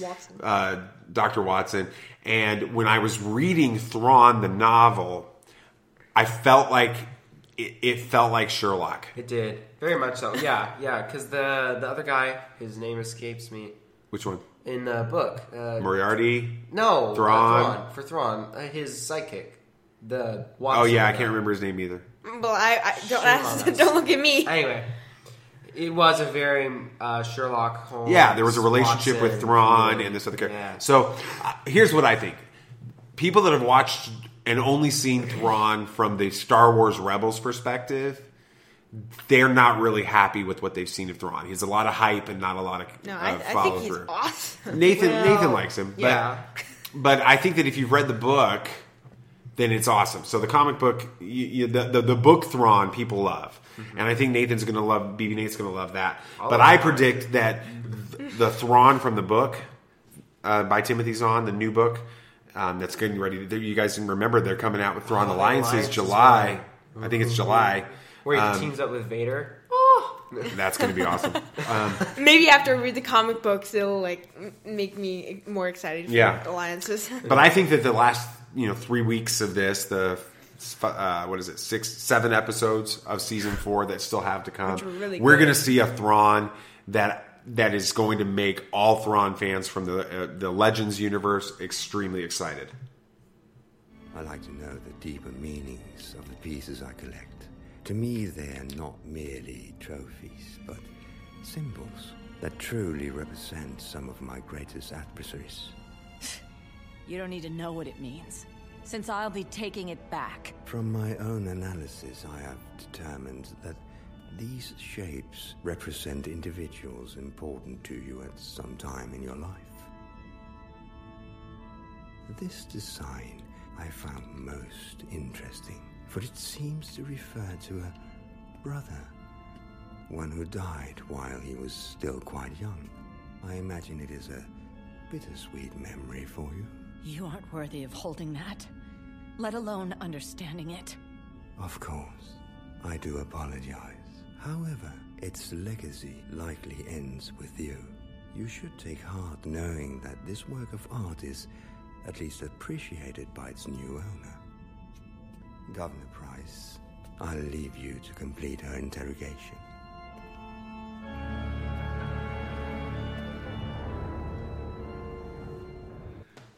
[SPEAKER 7] Dr. Watson. And when I was reading Thrawn, the novel, I felt like it felt like Sherlock.
[SPEAKER 1] It did. Very much so. Yeah, because the other guy, his name escapes me.
[SPEAKER 7] Which one?
[SPEAKER 1] In the book.
[SPEAKER 7] Moriarty?
[SPEAKER 1] No.
[SPEAKER 7] Thrawn?
[SPEAKER 1] For Thrawn. His sidekick. The Watson.
[SPEAKER 7] Oh, yeah, I can't remember his name either.
[SPEAKER 3] Well, I don't look at me.
[SPEAKER 1] Anyway. It was a very Sherlock Holmes.
[SPEAKER 7] Yeah, there was a relationship
[SPEAKER 1] Watson,
[SPEAKER 7] with Thrawn and this other character. Yeah. So here's what I think. People that have watched and only seen Thrawn from the Star Wars Rebels perspective, they're not really happy with what they've seen of Thrawn. He has a lot of hype and not a lot of follow
[SPEAKER 3] think he's
[SPEAKER 7] through.
[SPEAKER 3] awesome.
[SPEAKER 7] Nathan likes him.
[SPEAKER 1] Yeah.
[SPEAKER 7] But I think that if you've read the book, then it's awesome. So the comic book, the book Thrawn, people love. Mm-hmm. And I think BB Nate's going to love that. But I predict that the Thrawn from the book by Timothy Zahn, the new book, that's getting ready. You guys can remember they're coming out with Thrawn Alliances July. Right. I think it's July.
[SPEAKER 1] Where he teams up with Vader.
[SPEAKER 7] That's going to be awesome.
[SPEAKER 3] Maybe after I read the comic books, it'll make me more excited for alliances.
[SPEAKER 7] But I think that the last 3 weeks of this, the 7 episodes of season 4 that still have to come, we're going to see a Thrawn that is going to make all Thrawn fans from the Legends universe extremely excited.
[SPEAKER 4] I like to know the deeper meanings of the pieces I collect. To me, they're not merely trophies, but symbols that truly represent some of my greatest adversaries.
[SPEAKER 18] You don't need to know what it means, since I'll be taking it back.
[SPEAKER 4] From my own analysis, I have determined that these shapes represent individuals important to you at some time in your life. This design I found most interesting, for it seems to refer to a brother, one who died while he was still quite young. I imagine it is a bittersweet memory for you.
[SPEAKER 18] You aren't worthy of holding that, let alone understanding it.
[SPEAKER 4] Of course, I do apologize. However, its legacy likely ends with you. You should take heart knowing that this work of art is at least appreciated by its new owner. Governor Price, I'll leave you to complete her interrogation.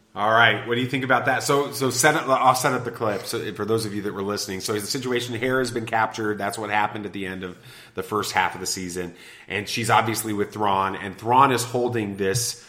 [SPEAKER 7] All right, what do you think about that? So I'll set up the clip for those of you that were listening. So the situation, Hera's been captured. That's what happened at the end of the first half of the season, and she's obviously with Thrawn, and Thrawn is holding this.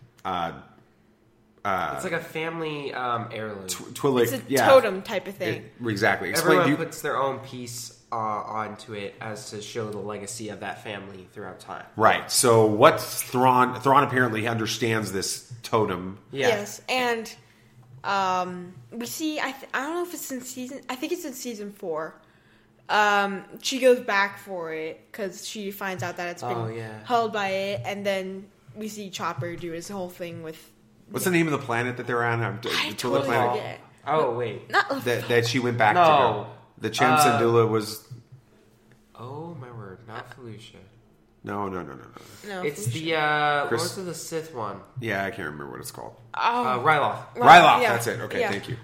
[SPEAKER 1] It's like a family heirloom.
[SPEAKER 7] Twi'lek,
[SPEAKER 3] It's a totem type of thing.
[SPEAKER 7] Exactly.
[SPEAKER 1] Everyone puts their own piece onto it as to show the legacy of that family throughout time.
[SPEAKER 7] Right. So what's Thrawn? Thrawn apparently understands this totem.
[SPEAKER 3] Yeah. Yes, and we see. I don't know if it's in season. I think it's in season 4. She goes back for it because she finds out that it's been held by it, and then we see Chopper do his whole thing with.
[SPEAKER 7] What's the name of the planet that they're on?
[SPEAKER 3] I totally forget.
[SPEAKER 1] Oh wait,
[SPEAKER 3] not
[SPEAKER 7] that she went back to go. The Cham Syndulla was.
[SPEAKER 1] Oh my word! Not Felucia.
[SPEAKER 7] No.
[SPEAKER 1] It's the what was the Sith one?
[SPEAKER 7] Yeah, I can't remember what it's called.
[SPEAKER 1] Ryloth.
[SPEAKER 7] Ryloth.
[SPEAKER 3] Yeah.
[SPEAKER 7] That's it. Okay,
[SPEAKER 3] Yeah.
[SPEAKER 7] thank you.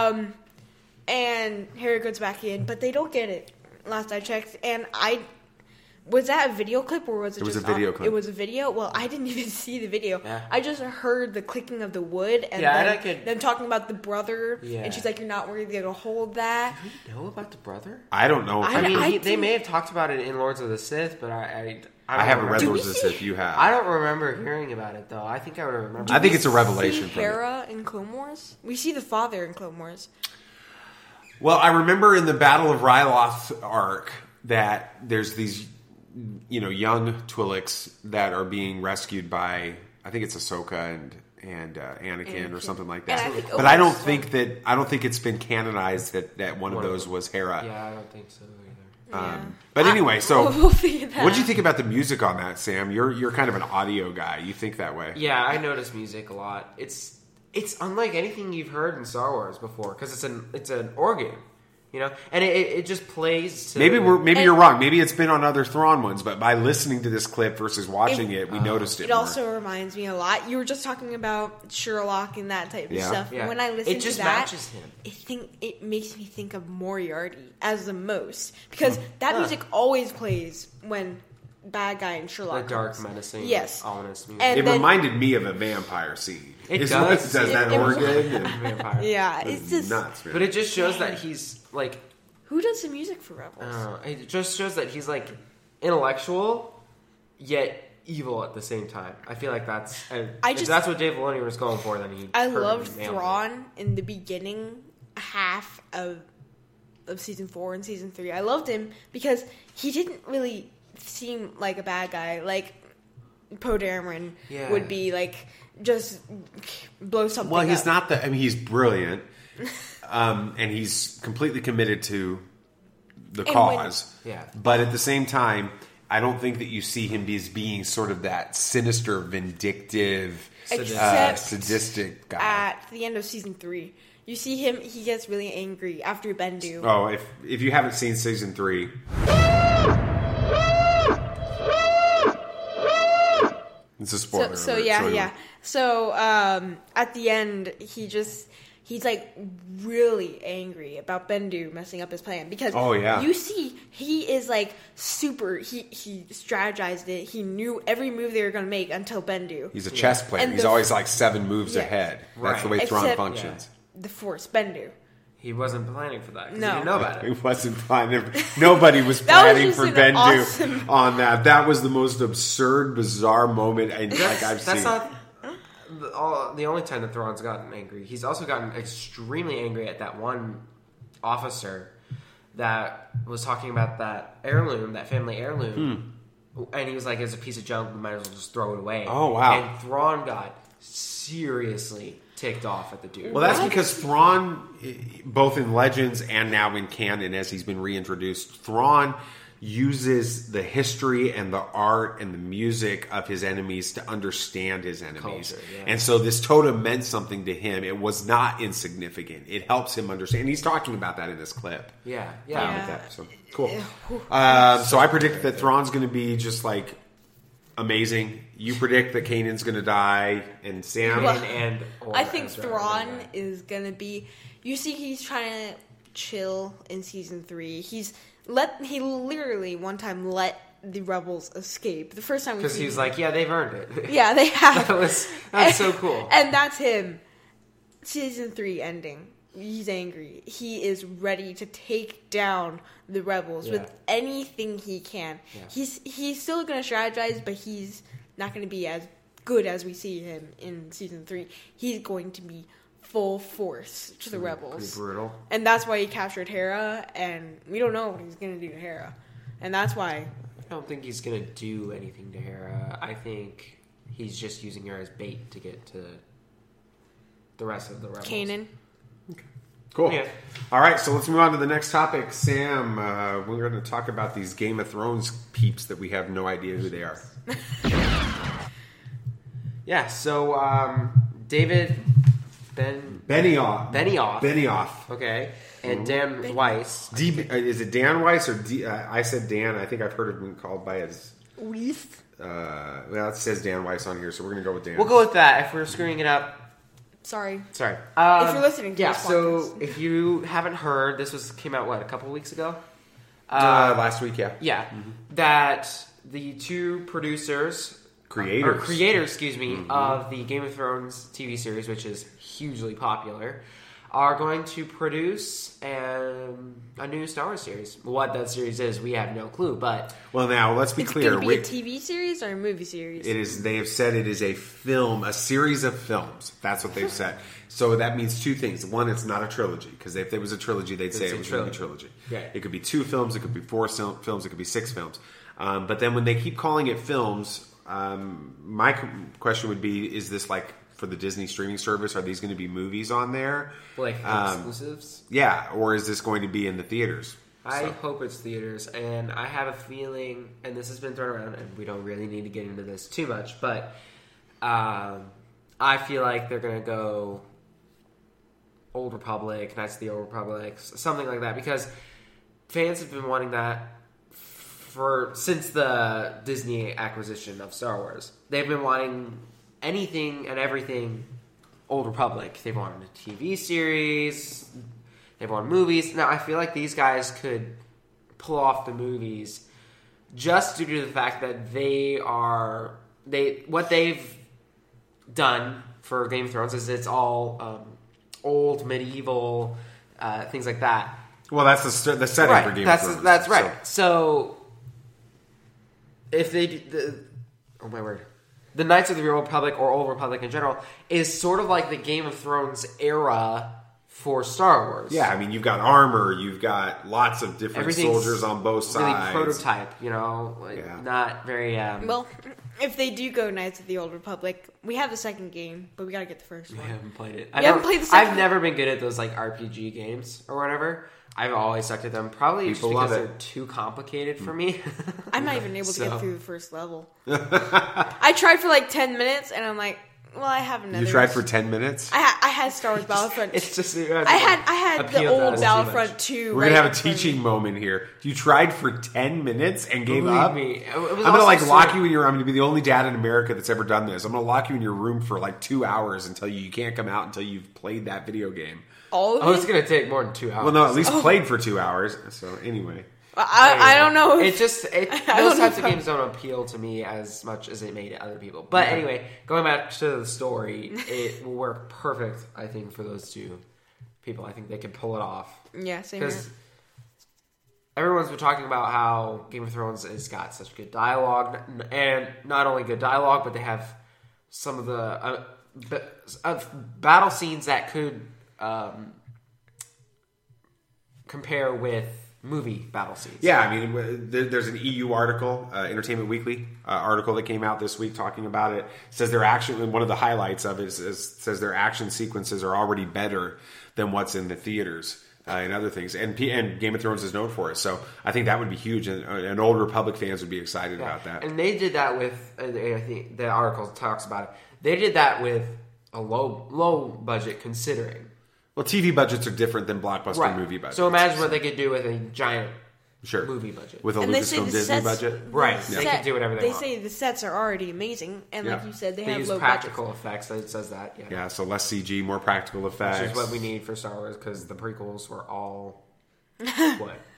[SPEAKER 3] And Hera goes back in, but they don't get it. Last I checked, and was that a video clip or was it?
[SPEAKER 7] It was
[SPEAKER 3] just
[SPEAKER 7] a video clip.
[SPEAKER 3] It was a video. Well, I didn't even see the video.
[SPEAKER 1] Yeah.
[SPEAKER 3] I just heard the clicking of the wood, and then talking about the brother.
[SPEAKER 1] Yeah.
[SPEAKER 3] And she's like, "You're not worthy to hold that."
[SPEAKER 1] Do we know about the brother?
[SPEAKER 7] I don't know.
[SPEAKER 1] They may have talked about it in Lords of the Sith, but I
[SPEAKER 7] haven't read Lords of the Sith. You have.
[SPEAKER 1] I don't remember hearing about it though. I think I would have remembered.
[SPEAKER 7] I think it's a revelation.
[SPEAKER 3] See Hera in Clone Wars. We see the father in Clone Wars.
[SPEAKER 7] Well, I remember in the Battle of Ryloth arc that there's these, young Twi'leks that are being rescued by, I think it's Ahsoka and Anakin or something like that. But I don't think it's been canonized that one of those was Hera.
[SPEAKER 1] Yeah, I don't think so either.
[SPEAKER 7] But anyway, so
[SPEAKER 3] we'll figure that
[SPEAKER 7] what do you
[SPEAKER 3] out.
[SPEAKER 7] think about the music on that, Sam? You're kind of an audio guy. You think that way?
[SPEAKER 1] Yeah, I notice music a lot. It's unlike anything you've heard in Star Wars before because it's an organ, and it just plays. To
[SPEAKER 7] Maybe you're wrong. Maybe it's been on other Thrawn ones, but by listening to this clip versus watching it, we noticed it.
[SPEAKER 3] It
[SPEAKER 7] more.
[SPEAKER 3] also reminds me a lot. You were just talking about Sherlock and that type of stuff.
[SPEAKER 1] Yeah.
[SPEAKER 3] When I listen
[SPEAKER 1] it just
[SPEAKER 3] to that,
[SPEAKER 1] matches him.
[SPEAKER 3] it makes me think of Moriarty as the most because that music always plays when bad guy in Sherlock.
[SPEAKER 1] The dark,
[SPEAKER 3] comes.
[SPEAKER 1] menacing, ominous music.
[SPEAKER 3] And
[SPEAKER 7] it reminded me of a vampire scene.
[SPEAKER 1] It
[SPEAKER 7] does.
[SPEAKER 1] does.
[SPEAKER 7] Does that organ and
[SPEAKER 1] vampire?
[SPEAKER 3] Yeah, it's just
[SPEAKER 7] nuts, man.
[SPEAKER 1] But it just shows that he's like.
[SPEAKER 3] Who does the music for Rebels?
[SPEAKER 1] It just shows that he's like intellectual, yet evil at the same time. I feel like if that's what Dave Filoni was going for. Then
[SPEAKER 3] I loved Thrawn in the beginning half of season 4 and season 3. I loved him because he didn't really seem like a bad guy. Like Poe Dameron would be like just blow something.
[SPEAKER 7] Well, he's
[SPEAKER 3] up.
[SPEAKER 7] not he's brilliant. And he's completely committed to the cause. But at the same time, I don't think that you see him as being sort of that sinister, vindictive, sadistic guy.
[SPEAKER 3] At the end of season 3, you see him. He gets really angry after Bendu.
[SPEAKER 7] Oh, if you haven't seen season 3. It's a spoiler.
[SPEAKER 3] So yeah. So at the end, he's like really angry about Bendu messing up his plan because you see he is like super. He strategized it. He knew every move they were going to make until Bendu.
[SPEAKER 7] He's a chess player.
[SPEAKER 3] And
[SPEAKER 7] he's always like 7 moves ahead. That's the way Thrawn functions.
[SPEAKER 3] The Force, Bendu.
[SPEAKER 1] He wasn't planning for that.
[SPEAKER 3] No,
[SPEAKER 1] he didn't know about it.
[SPEAKER 7] He wasn't planning. Nobody was planning for Bendu on that. That was the most absurd, bizarre moment I've seen.
[SPEAKER 1] That's not the only time that Thrawn's gotten angry. He's also gotten extremely angry at that one officer that was talking about that heirloom, that family heirloom. And he was like, it's a piece of junk, we might as well just throw it away.
[SPEAKER 7] Oh, wow.
[SPEAKER 1] And Thrawn got seriously ticked off at the dude.
[SPEAKER 7] Well, that's because Thrawn, both in Legends and now in canon as he's been reintroduced, Thrawn uses the history and the art and the music of his enemies to understand his enemies.
[SPEAKER 1] Culture,
[SPEAKER 7] And so this totem meant something to him. It was not insignificant. It helps him understand. And he's talking about that in this clip.
[SPEAKER 1] Yeah.
[SPEAKER 7] So, cool. So I predict that Thrawn's going to be just like amazing. You predict that Kanan's going to die, and Sam
[SPEAKER 3] I think Thrawn is going to be. You see, he's trying to chill in season 3. He literally one time let the rebels escape. The first time
[SPEAKER 1] because he's like, yeah, they've earned it.
[SPEAKER 3] Yeah, they have.
[SPEAKER 1] That's so cool.
[SPEAKER 3] And that's him. Season 3 ending. He's angry. He is ready to take down the rebels with anything he can. Yeah. He's still going to strategize, but he's not going to be as good as we see him in Season 3. He's going to be full force to the rebels.
[SPEAKER 7] Pretty brutal.
[SPEAKER 3] And that's why he captured Hera, and we don't know what he's going to do to Hera. And that's why...
[SPEAKER 1] I don't think he's going to do anything to Hera. I think he's just using her as bait to get to the rest of the rebels.
[SPEAKER 3] Kanan.
[SPEAKER 7] Okay. Cool. Yeah. All right, so let's move on to the next topic. Sam, we're going to talk about these Game of Thrones peeps that we have no idea who they are.
[SPEAKER 1] Yeah, so David Benioff. Okay. And Dan Weiss.
[SPEAKER 7] Is it Dan Weiss or I said Dan. I think I've heard him called by his...
[SPEAKER 3] Weiss?
[SPEAKER 7] Well, it says Dan Weiss on here, so we're going to go with Dan.
[SPEAKER 1] We'll go with that. If we're screwing it up...
[SPEAKER 3] Sorry.
[SPEAKER 1] If
[SPEAKER 3] you're listening to this
[SPEAKER 1] so if you haven't heard, this came out, a couple weeks ago?
[SPEAKER 7] Last week, yeah.
[SPEAKER 1] Yeah. Mm-hmm. That the two creators, of the Game of Thrones TV series, which is hugely popular, are going to produce a new Star Wars series. What that series is, we have no clue, but...
[SPEAKER 7] Well, now, let's be clear.
[SPEAKER 3] It's going to be a TV series or a movie series?
[SPEAKER 7] It is. They have said it is a series of films. That's what they've said. So that means two things. One, it's not a trilogy, because if there was a trilogy, they'd say it was going to be a trilogy.
[SPEAKER 1] Yeah.
[SPEAKER 7] It could be 2 films, it could be 4 films, it could be 6 films. But then when they keep calling it films, my question would be, is this like... for the Disney streaming service, are these going to be movies on there?
[SPEAKER 1] Like exclusives?
[SPEAKER 7] Yeah, or is this going to be in the theaters?
[SPEAKER 1] I hope it's theaters, and I have a feeling, and this has been thrown around, and we don't really need to get into this too much, but I feel like they're going to go Old Republic, Knights of the Old Republic, something like that, because fans have been wanting that since the Disney acquisition of Star Wars. They've been wanting... anything and everything Old Republic. They wanted a TV series. They wanted movies. Now, I feel like these guys could pull off the movies just due to the fact that what they've done for Game of Thrones is it's all old, medieval, things like that.
[SPEAKER 7] Well, that's the setting for Game of Thrones.
[SPEAKER 1] That's right. So if they... oh, my word. The Knights of the Old Republic, or Old Republic in general, is sort of like the Game of Thrones era for Star Wars.
[SPEAKER 7] Yeah, I mean, you've got armor, you've got lots of different soldiers on both sides.
[SPEAKER 1] Really prototype, not very...
[SPEAKER 3] Well, if they do go Knights of the Old Republic, we have the second game, but we gotta get the first one.
[SPEAKER 1] We haven't played it. I've never been good at those RPG games or whatever. I've always sucked at them. Probably just because they're too complicated for me.
[SPEAKER 3] I'm not even able to get through the first level. I tried for 10 minutes, and I'm like, well, I have another.
[SPEAKER 7] You tried for 10 minutes?
[SPEAKER 3] I had Star Wars Battlefront.
[SPEAKER 1] It's just...
[SPEAKER 3] I had the old Battlefront 2.
[SPEAKER 7] We're going to have a teaching moment here. You tried for 10 minutes and gave up?
[SPEAKER 1] Me.
[SPEAKER 7] I'm going to lock you in your... I'm going to be the only dad in America that's ever done this. I'm going to lock you in your room for 2 hours until you can't come out until you've played that video game.
[SPEAKER 1] It's going to take more than 2 hours.
[SPEAKER 7] Well, no, at least played for 2 hours. So, anyway.
[SPEAKER 3] I don't know.
[SPEAKER 1] Those types of games don't appeal to me as much as it may to other people. But anyway, going back to the story, it will work perfect, I think, for those two people. I think they can pull it off.
[SPEAKER 3] Yeah, same here.
[SPEAKER 1] Because everyone's been talking about how Game of Thrones has got such good dialogue. And not only good dialogue, but they have some of the battle scenes that could... compare with movie battle scenes.
[SPEAKER 7] Yeah, I mean, there's an EU article, Entertainment Weekly article that came out this week talking about it. It says their action, one of the highlights of it says their action sequences are already better than what's in the theaters and other things. And Game of Thrones is known for it. So I think that would be huge. And Old Republic fans would be excited about that.
[SPEAKER 1] And they did that with, I think the article talks about it, they did that with a low budget considering.
[SPEAKER 7] Well, TV budgets are different than blockbuster movie budgets.
[SPEAKER 1] So imagine what they could do with a giant movie budget.
[SPEAKER 7] With a Lucasfilm Disney budget.
[SPEAKER 1] Right. They can do whatever they want.
[SPEAKER 3] They say the sets are already amazing. And like you said, they have
[SPEAKER 1] use
[SPEAKER 3] low
[SPEAKER 1] practical effects. It says that.
[SPEAKER 7] Yeah, so less CG, more practical effects.
[SPEAKER 1] Which is what we need for Star Wars because the prequels were all, what,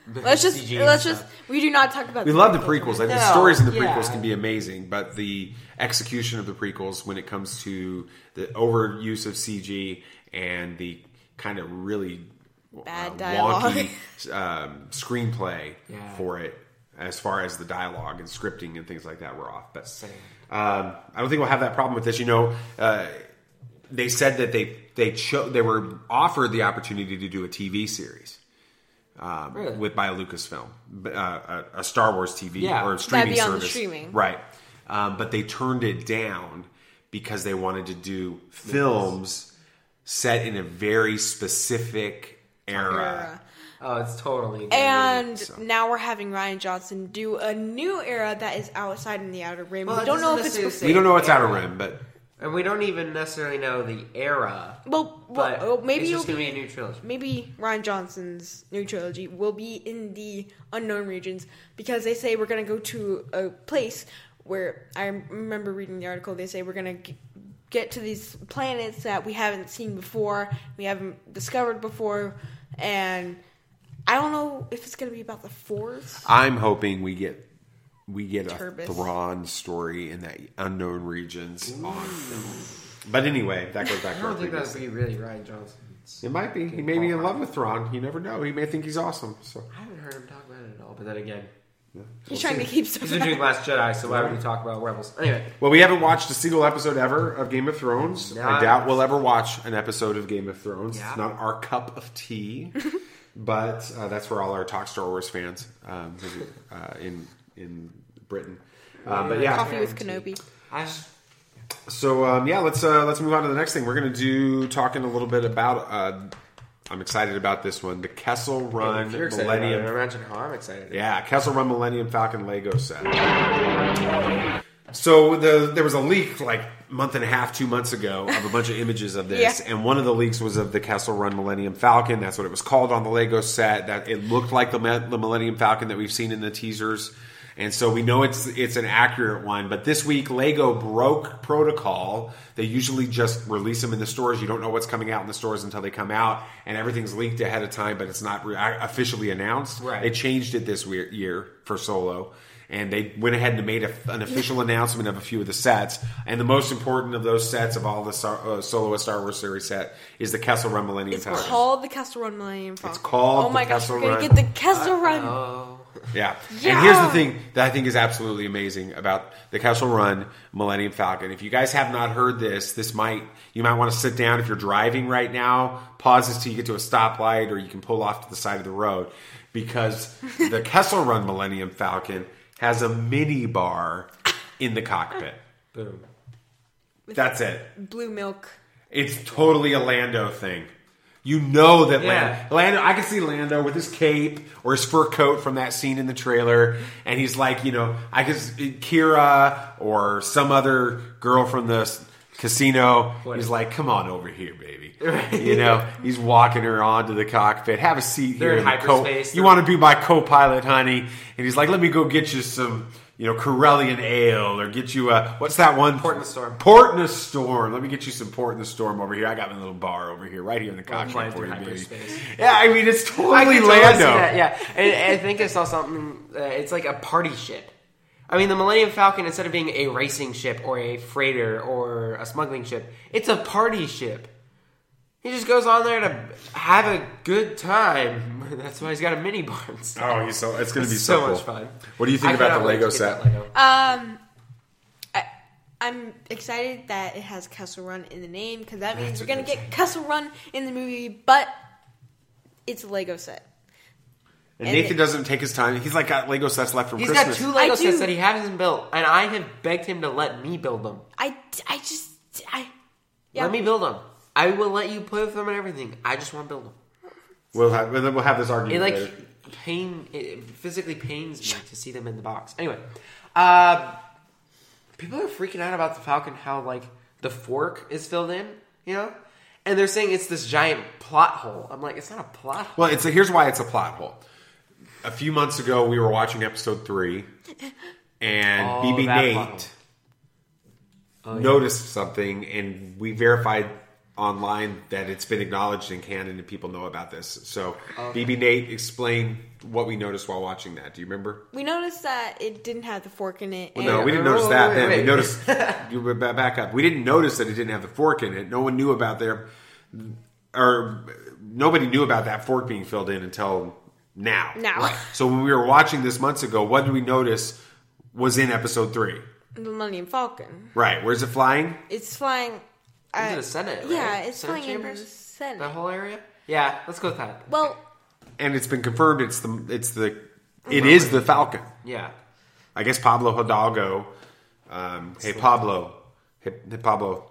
[SPEAKER 3] We do not talk about.
[SPEAKER 7] We love the prequels. I think the stories in the prequels can be amazing, but the execution of the prequels, when it comes to the overuse of CG and the kind of really
[SPEAKER 3] bad wonky
[SPEAKER 7] screenplay for it, as far as the dialogue and scripting and things like that, were off. But I don't think we'll have that problem with this. They said that they were offered the opportunity to do a TV series. Really? By Lucasfilm, a Star Wars TV or a streaming service, right? But they turned it down because they wanted to do films set in a very specific era.
[SPEAKER 1] Oh, it's totally.
[SPEAKER 3] And now we're having Rian Johnson do a new era that is outside in the Outer Rim. We don't know if it's before.
[SPEAKER 7] We don't know what's Outer Rim, but.
[SPEAKER 1] And we don't even necessarily know the era.
[SPEAKER 3] Well, maybe
[SPEAKER 1] it's just going to be a new trilogy.
[SPEAKER 3] Maybe Rian Johnson's new trilogy will be in the unknown regions, because they say we're going to go to a place where, I remember reading the article, they say we're going to get to these planets that we haven't seen before, we haven't discovered before, and I don't know if it's going to be about the Force.
[SPEAKER 7] I'm hoping we get a Thrawn story in that unknown regions on film. But anyway, that goes back to our previous.
[SPEAKER 1] I don't think that would be really Rian Johnson.
[SPEAKER 7] It might be. He may be in love with Thrawn. You never know. He may think he's awesome. So
[SPEAKER 1] I haven't heard him talk about it at all. But then again,
[SPEAKER 3] he's trying to keep stuff.
[SPEAKER 1] He's been doing Last Jedi, so why would he talk about Rebels? Anyway.
[SPEAKER 7] Well, we haven't watched a single episode ever of Game of Thrones. I doubt we'll ever watch an episode of Game of Thrones. Yeah. It's not our cup of tea. But that's for all our Talk Star Wars fans in Britain. But yeah,
[SPEAKER 3] Coffee with Kenobi.
[SPEAKER 7] So let's move on to the next thing. We're going to do talking a little bit about. I'm excited about this one, the Kessel Run Millennium.
[SPEAKER 1] Imagine how I'm excited.
[SPEAKER 7] Yeah, Kessel Run Millennium Falcon Lego set. So there was a leak like a month and a half, 2 months ago of a bunch of images of this, and one of the leaks was of the Kessel Run Millennium Falcon. That's what it was called on the Lego set. That it looked like the Millennium Falcon that we've seen in the teasers. And so we know it's an accurate one. But this week, Lego broke protocol. They usually just release them in the stores. You don't know what's coming out in the stores until they come out. And everything's leaked ahead of time, but it's not officially announced.
[SPEAKER 1] Right.
[SPEAKER 7] They changed it this year for Solo. And they went ahead and made an official announcement of a few of the sets. And the most important of those sets of all the Solo a Star Wars series set is the Kessel Run Millennium Falcon.
[SPEAKER 3] It's called the Kessel Run Millennium Falcon.
[SPEAKER 7] It's called
[SPEAKER 3] Oh my gosh, we're going to get the Kessel Run.
[SPEAKER 7] Yeah. And here's the thing that I think is absolutely amazing about the Kessel Run Millennium Falcon. If you guys have not heard this, you might want to sit down if you're driving right now, pause this till you get to a stoplight, or you can pull off to the side of the road, because the Kessel Run Millennium Falcon has a mini bar in the cockpit.
[SPEAKER 1] Boom.
[SPEAKER 3] That's it. Blue milk.
[SPEAKER 7] It's totally a Lando thing. You know that Lando, I can see Lando with his cape or his fur coat from that scene in the trailer, and he's like, I could Kira or some other girl from the casino. He's like, come on over here, baby. He's walking her onto the cockpit. Have a seat here.
[SPEAKER 1] In hyperspace.
[SPEAKER 7] You want to be my co-pilot, honey? And he's like, let me go get you some, Corellian ale, or get you what's that one?
[SPEAKER 1] Port in the Storm.
[SPEAKER 7] Port in the Storm. Let me get you some Port in the Storm over here. I got my little bar over here, right here in the cockpit for you, baby. Yeah, I mean, it's totally Lando.
[SPEAKER 1] Yeah, and I think I saw something. It's like a party ship. I mean, the Millennium Falcon, instead of being a racing ship or a freighter or a smuggling ship, it's a party ship. He just goes on there to have a good time. That's why he's got a mini bar.
[SPEAKER 7] It's going to be
[SPEAKER 1] so
[SPEAKER 7] cool.
[SPEAKER 1] much fun.
[SPEAKER 7] What do you think about the Lego set?
[SPEAKER 3] I'm excited that it has Kessel Run in the name, because that means we're going to get Kessel Run in the movie, but it's a Lego set.
[SPEAKER 7] And Nathan doesn't take his time. He's got Lego sets left from Christmas.
[SPEAKER 1] He's got 2 Lego sets that he hasn't built, and I have begged him to let me build them. Let me build them. I will let you play with them and everything. I just want to build them.
[SPEAKER 7] We'll have this argument later.
[SPEAKER 1] It physically pains me to see them in the box. Anyway, people are freaking out about the Falcon, how the fork is filled in, and they're saying it's this giant plot hole. I'm like, it's not a plot hole.
[SPEAKER 7] Well, here's why it's a plot hole. A few months ago, we were watching episode 3, and BB Nate noticed something, and we verified online that it's been acknowledged in canon and people know about this. So, BB Nate, explain what we noticed while watching that. Do you remember?
[SPEAKER 3] We noticed that it didn't have the fork in it.
[SPEAKER 7] Well, no, we didn't notice that then. We noticed... you were back up. We didn't notice that it didn't have the fork in it. No one knew about nobody knew about that fork being filled in until now.
[SPEAKER 3] Now.
[SPEAKER 7] So when we were watching this months ago, what did we notice was in episode 3?
[SPEAKER 3] The Millennium Falcon.
[SPEAKER 7] Right. Where's it flying?
[SPEAKER 3] It's flying...
[SPEAKER 1] into the Senate, right?
[SPEAKER 3] Yeah, it's
[SPEAKER 1] Senate
[SPEAKER 3] flying
[SPEAKER 1] chambers?
[SPEAKER 3] into the Senate.
[SPEAKER 1] That whole area? Yeah, let's go with that.
[SPEAKER 3] Well...
[SPEAKER 7] And it's been confirmed it is the Falcon.
[SPEAKER 1] Yeah.
[SPEAKER 7] I guess Pablo Hidalgo. Hey Pablo. Hey Pablo.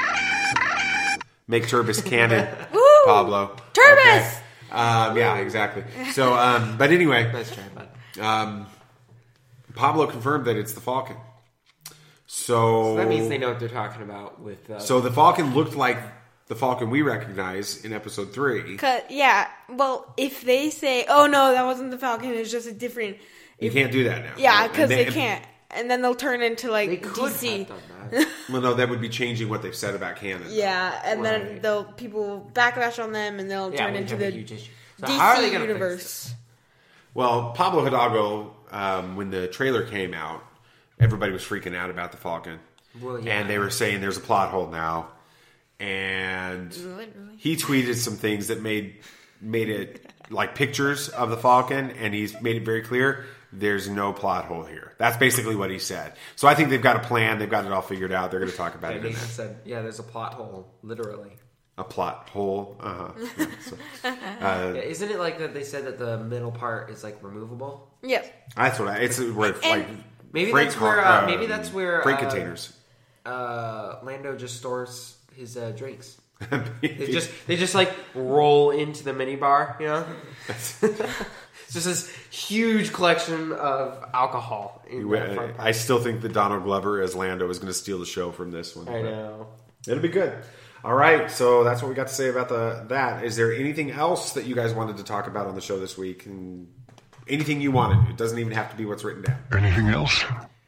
[SPEAKER 7] Make Turbis canon.
[SPEAKER 3] Woo!
[SPEAKER 7] Pablo.
[SPEAKER 3] Turbis!
[SPEAKER 7] Okay. Yeah, exactly. So, but anyway.
[SPEAKER 1] Nice try, bud.
[SPEAKER 7] Pablo confirmed that it's the Falcon. So
[SPEAKER 1] that means they know what they're talking about with...
[SPEAKER 7] so the Falcon looked like the Falcon we recognize in episode 3.
[SPEAKER 3] Yeah, well, if they say, oh no, that wasn't the Falcon, it's just a different...
[SPEAKER 7] You can't do that now.
[SPEAKER 3] Yeah, because they can't. And then they'll turn into like DC.
[SPEAKER 7] Well, no, that would be changing what they've said about canon.
[SPEAKER 3] Yeah, and then people will backlash on them and they'll turn into the DC universe.
[SPEAKER 7] Well, Pablo Hidalgo, when the trailer came out, everybody was freaking out about the Falcon.
[SPEAKER 1] Well, yeah.
[SPEAKER 7] And they were saying there's a plot hole now. And he tweeted some things that made it like pictures of the Falcon, and he's made it very clear there's no plot hole here. That's basically what he said. So I think they've got a plan. They've got it all figured out. They're going to talk about it.
[SPEAKER 1] Nathan said, yeah, there's a plot hole, literally.
[SPEAKER 7] A plot hole? Uh-huh.
[SPEAKER 1] Yeah, isn't it like that they said that the middle part is like removable?
[SPEAKER 3] Yes.
[SPEAKER 7] That's what it's where like
[SPEAKER 1] maybe
[SPEAKER 7] freight
[SPEAKER 1] that's where
[SPEAKER 7] freight containers.
[SPEAKER 1] Lando just stores his drinks. They just like roll into the minibar, you know. It's just this huge collection of alcohol.
[SPEAKER 7] I still think that Donald Glover as Lando is going to steal the show from this one.
[SPEAKER 1] I know.
[SPEAKER 7] It'll be good. All right, so that's what we got to say about that. Is there anything else that you guys wanted to talk about on the show this week? And anything you wanted. It doesn't even have to be what's written down.
[SPEAKER 15] Anything else?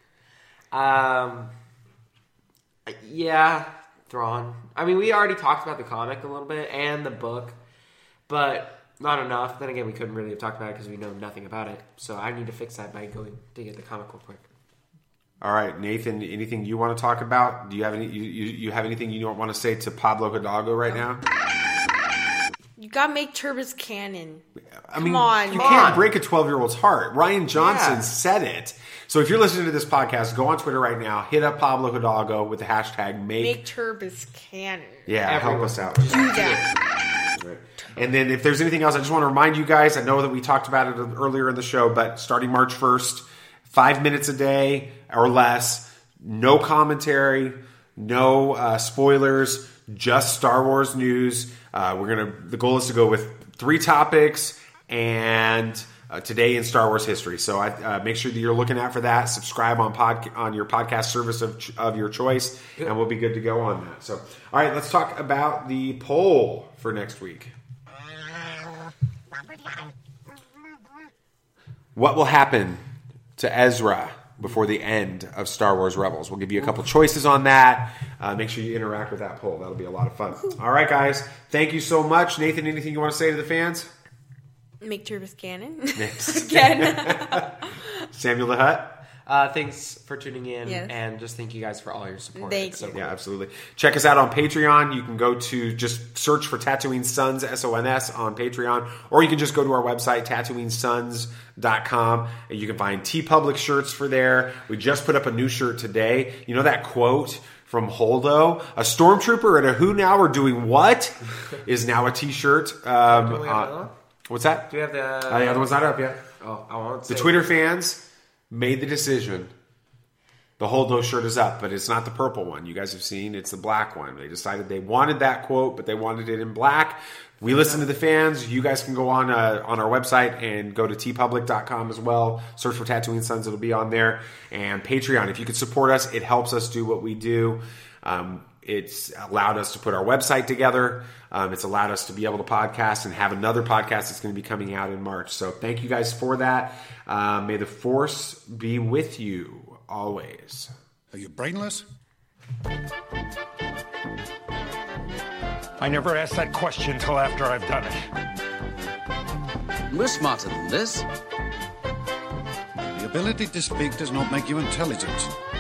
[SPEAKER 1] Yeah, Thrawn. I mean, we already talked about the comic a little bit and the book, but not enough. Then again, we couldn't really have talked about it because we know nothing about it. So I need to fix that by going to get the comic real quick.
[SPEAKER 7] All right, Nathan, anything you want to talk about? Do you have any? You have anything you don't want to say to Pablo Hidalgo right now?
[SPEAKER 3] You gotta make Turbis canon.
[SPEAKER 7] I mean,
[SPEAKER 3] Come on.
[SPEAKER 7] You can't break a 12-year-old's heart. Ryan Johnson said it. So if you're listening to this podcast, go on Twitter right now, hit up Pablo Hidalgo with the hashtag
[SPEAKER 3] make Turbis canon.
[SPEAKER 7] Yeah,
[SPEAKER 3] Everyone.
[SPEAKER 7] help us out.
[SPEAKER 3] Do that.
[SPEAKER 7] Right. And then if there's anything else, I just want to remind you guys, I know that we talked about it earlier in the show, but starting March 1st, 5 minutes a day or less, no commentary, no spoilers, just Star Wars news. The goal is to go with 3 topics and today in Star Wars history. So make sure that you're looking out for that. Subscribe on your podcast service of your choice, and we'll be good to go on that. So, all right, let's talk about the poll for next week. What will happen to Ezra before the end of Star Wars Rebels? We'll give you a couple choices on that. Make sure you interact with that poll. That'll be a lot of fun. All right, guys. Thank you so much. Nathan, anything you want to say to the fans?
[SPEAKER 3] Make Turbis canon.
[SPEAKER 7] Again. Samuel the Hutt?
[SPEAKER 1] Thanks for tuning in,
[SPEAKER 3] Yes.
[SPEAKER 1] and just thank you guys for all your support.
[SPEAKER 3] Thank
[SPEAKER 1] It's so
[SPEAKER 3] you.
[SPEAKER 1] cool.
[SPEAKER 7] Yeah, absolutely. Check us out on Patreon. You can go to just search for Tatooine Sons, SONS, on Patreon, or you can just go to our website, TatooineSons.com, and you can find TeePublic shirts for there. We just put up a new shirt today. You know that quote from Holdo? A stormtrooper and a who now are doing what is now a t-shirt.
[SPEAKER 1] Do we have that?
[SPEAKER 7] What's that?
[SPEAKER 1] Do we have the...
[SPEAKER 7] The other one's not up yet.
[SPEAKER 1] Oh, I won't say
[SPEAKER 7] The Twitter fans made the decision. The Holdo shirt is up, but it's not the purple one you guys have seen. It's the black one. They decided they wanted that quote, but they wanted it in black. We listen to the fans. You guys can go on our website and go to tpublic.com as well. Search for Tatooine Sons. It'll be on there. And Patreon. If you could support us, it helps us do what we do. It's allowed us to put our website together. It's allowed us to be able to podcast and have another podcast that's going to be coming out in March. So thank you guys for that. May the Force be with you always.
[SPEAKER 19] Are you brainless? I never asked that question till after I've done it.
[SPEAKER 20] We're smarter than this.
[SPEAKER 21] The ability to speak does not make you intelligent.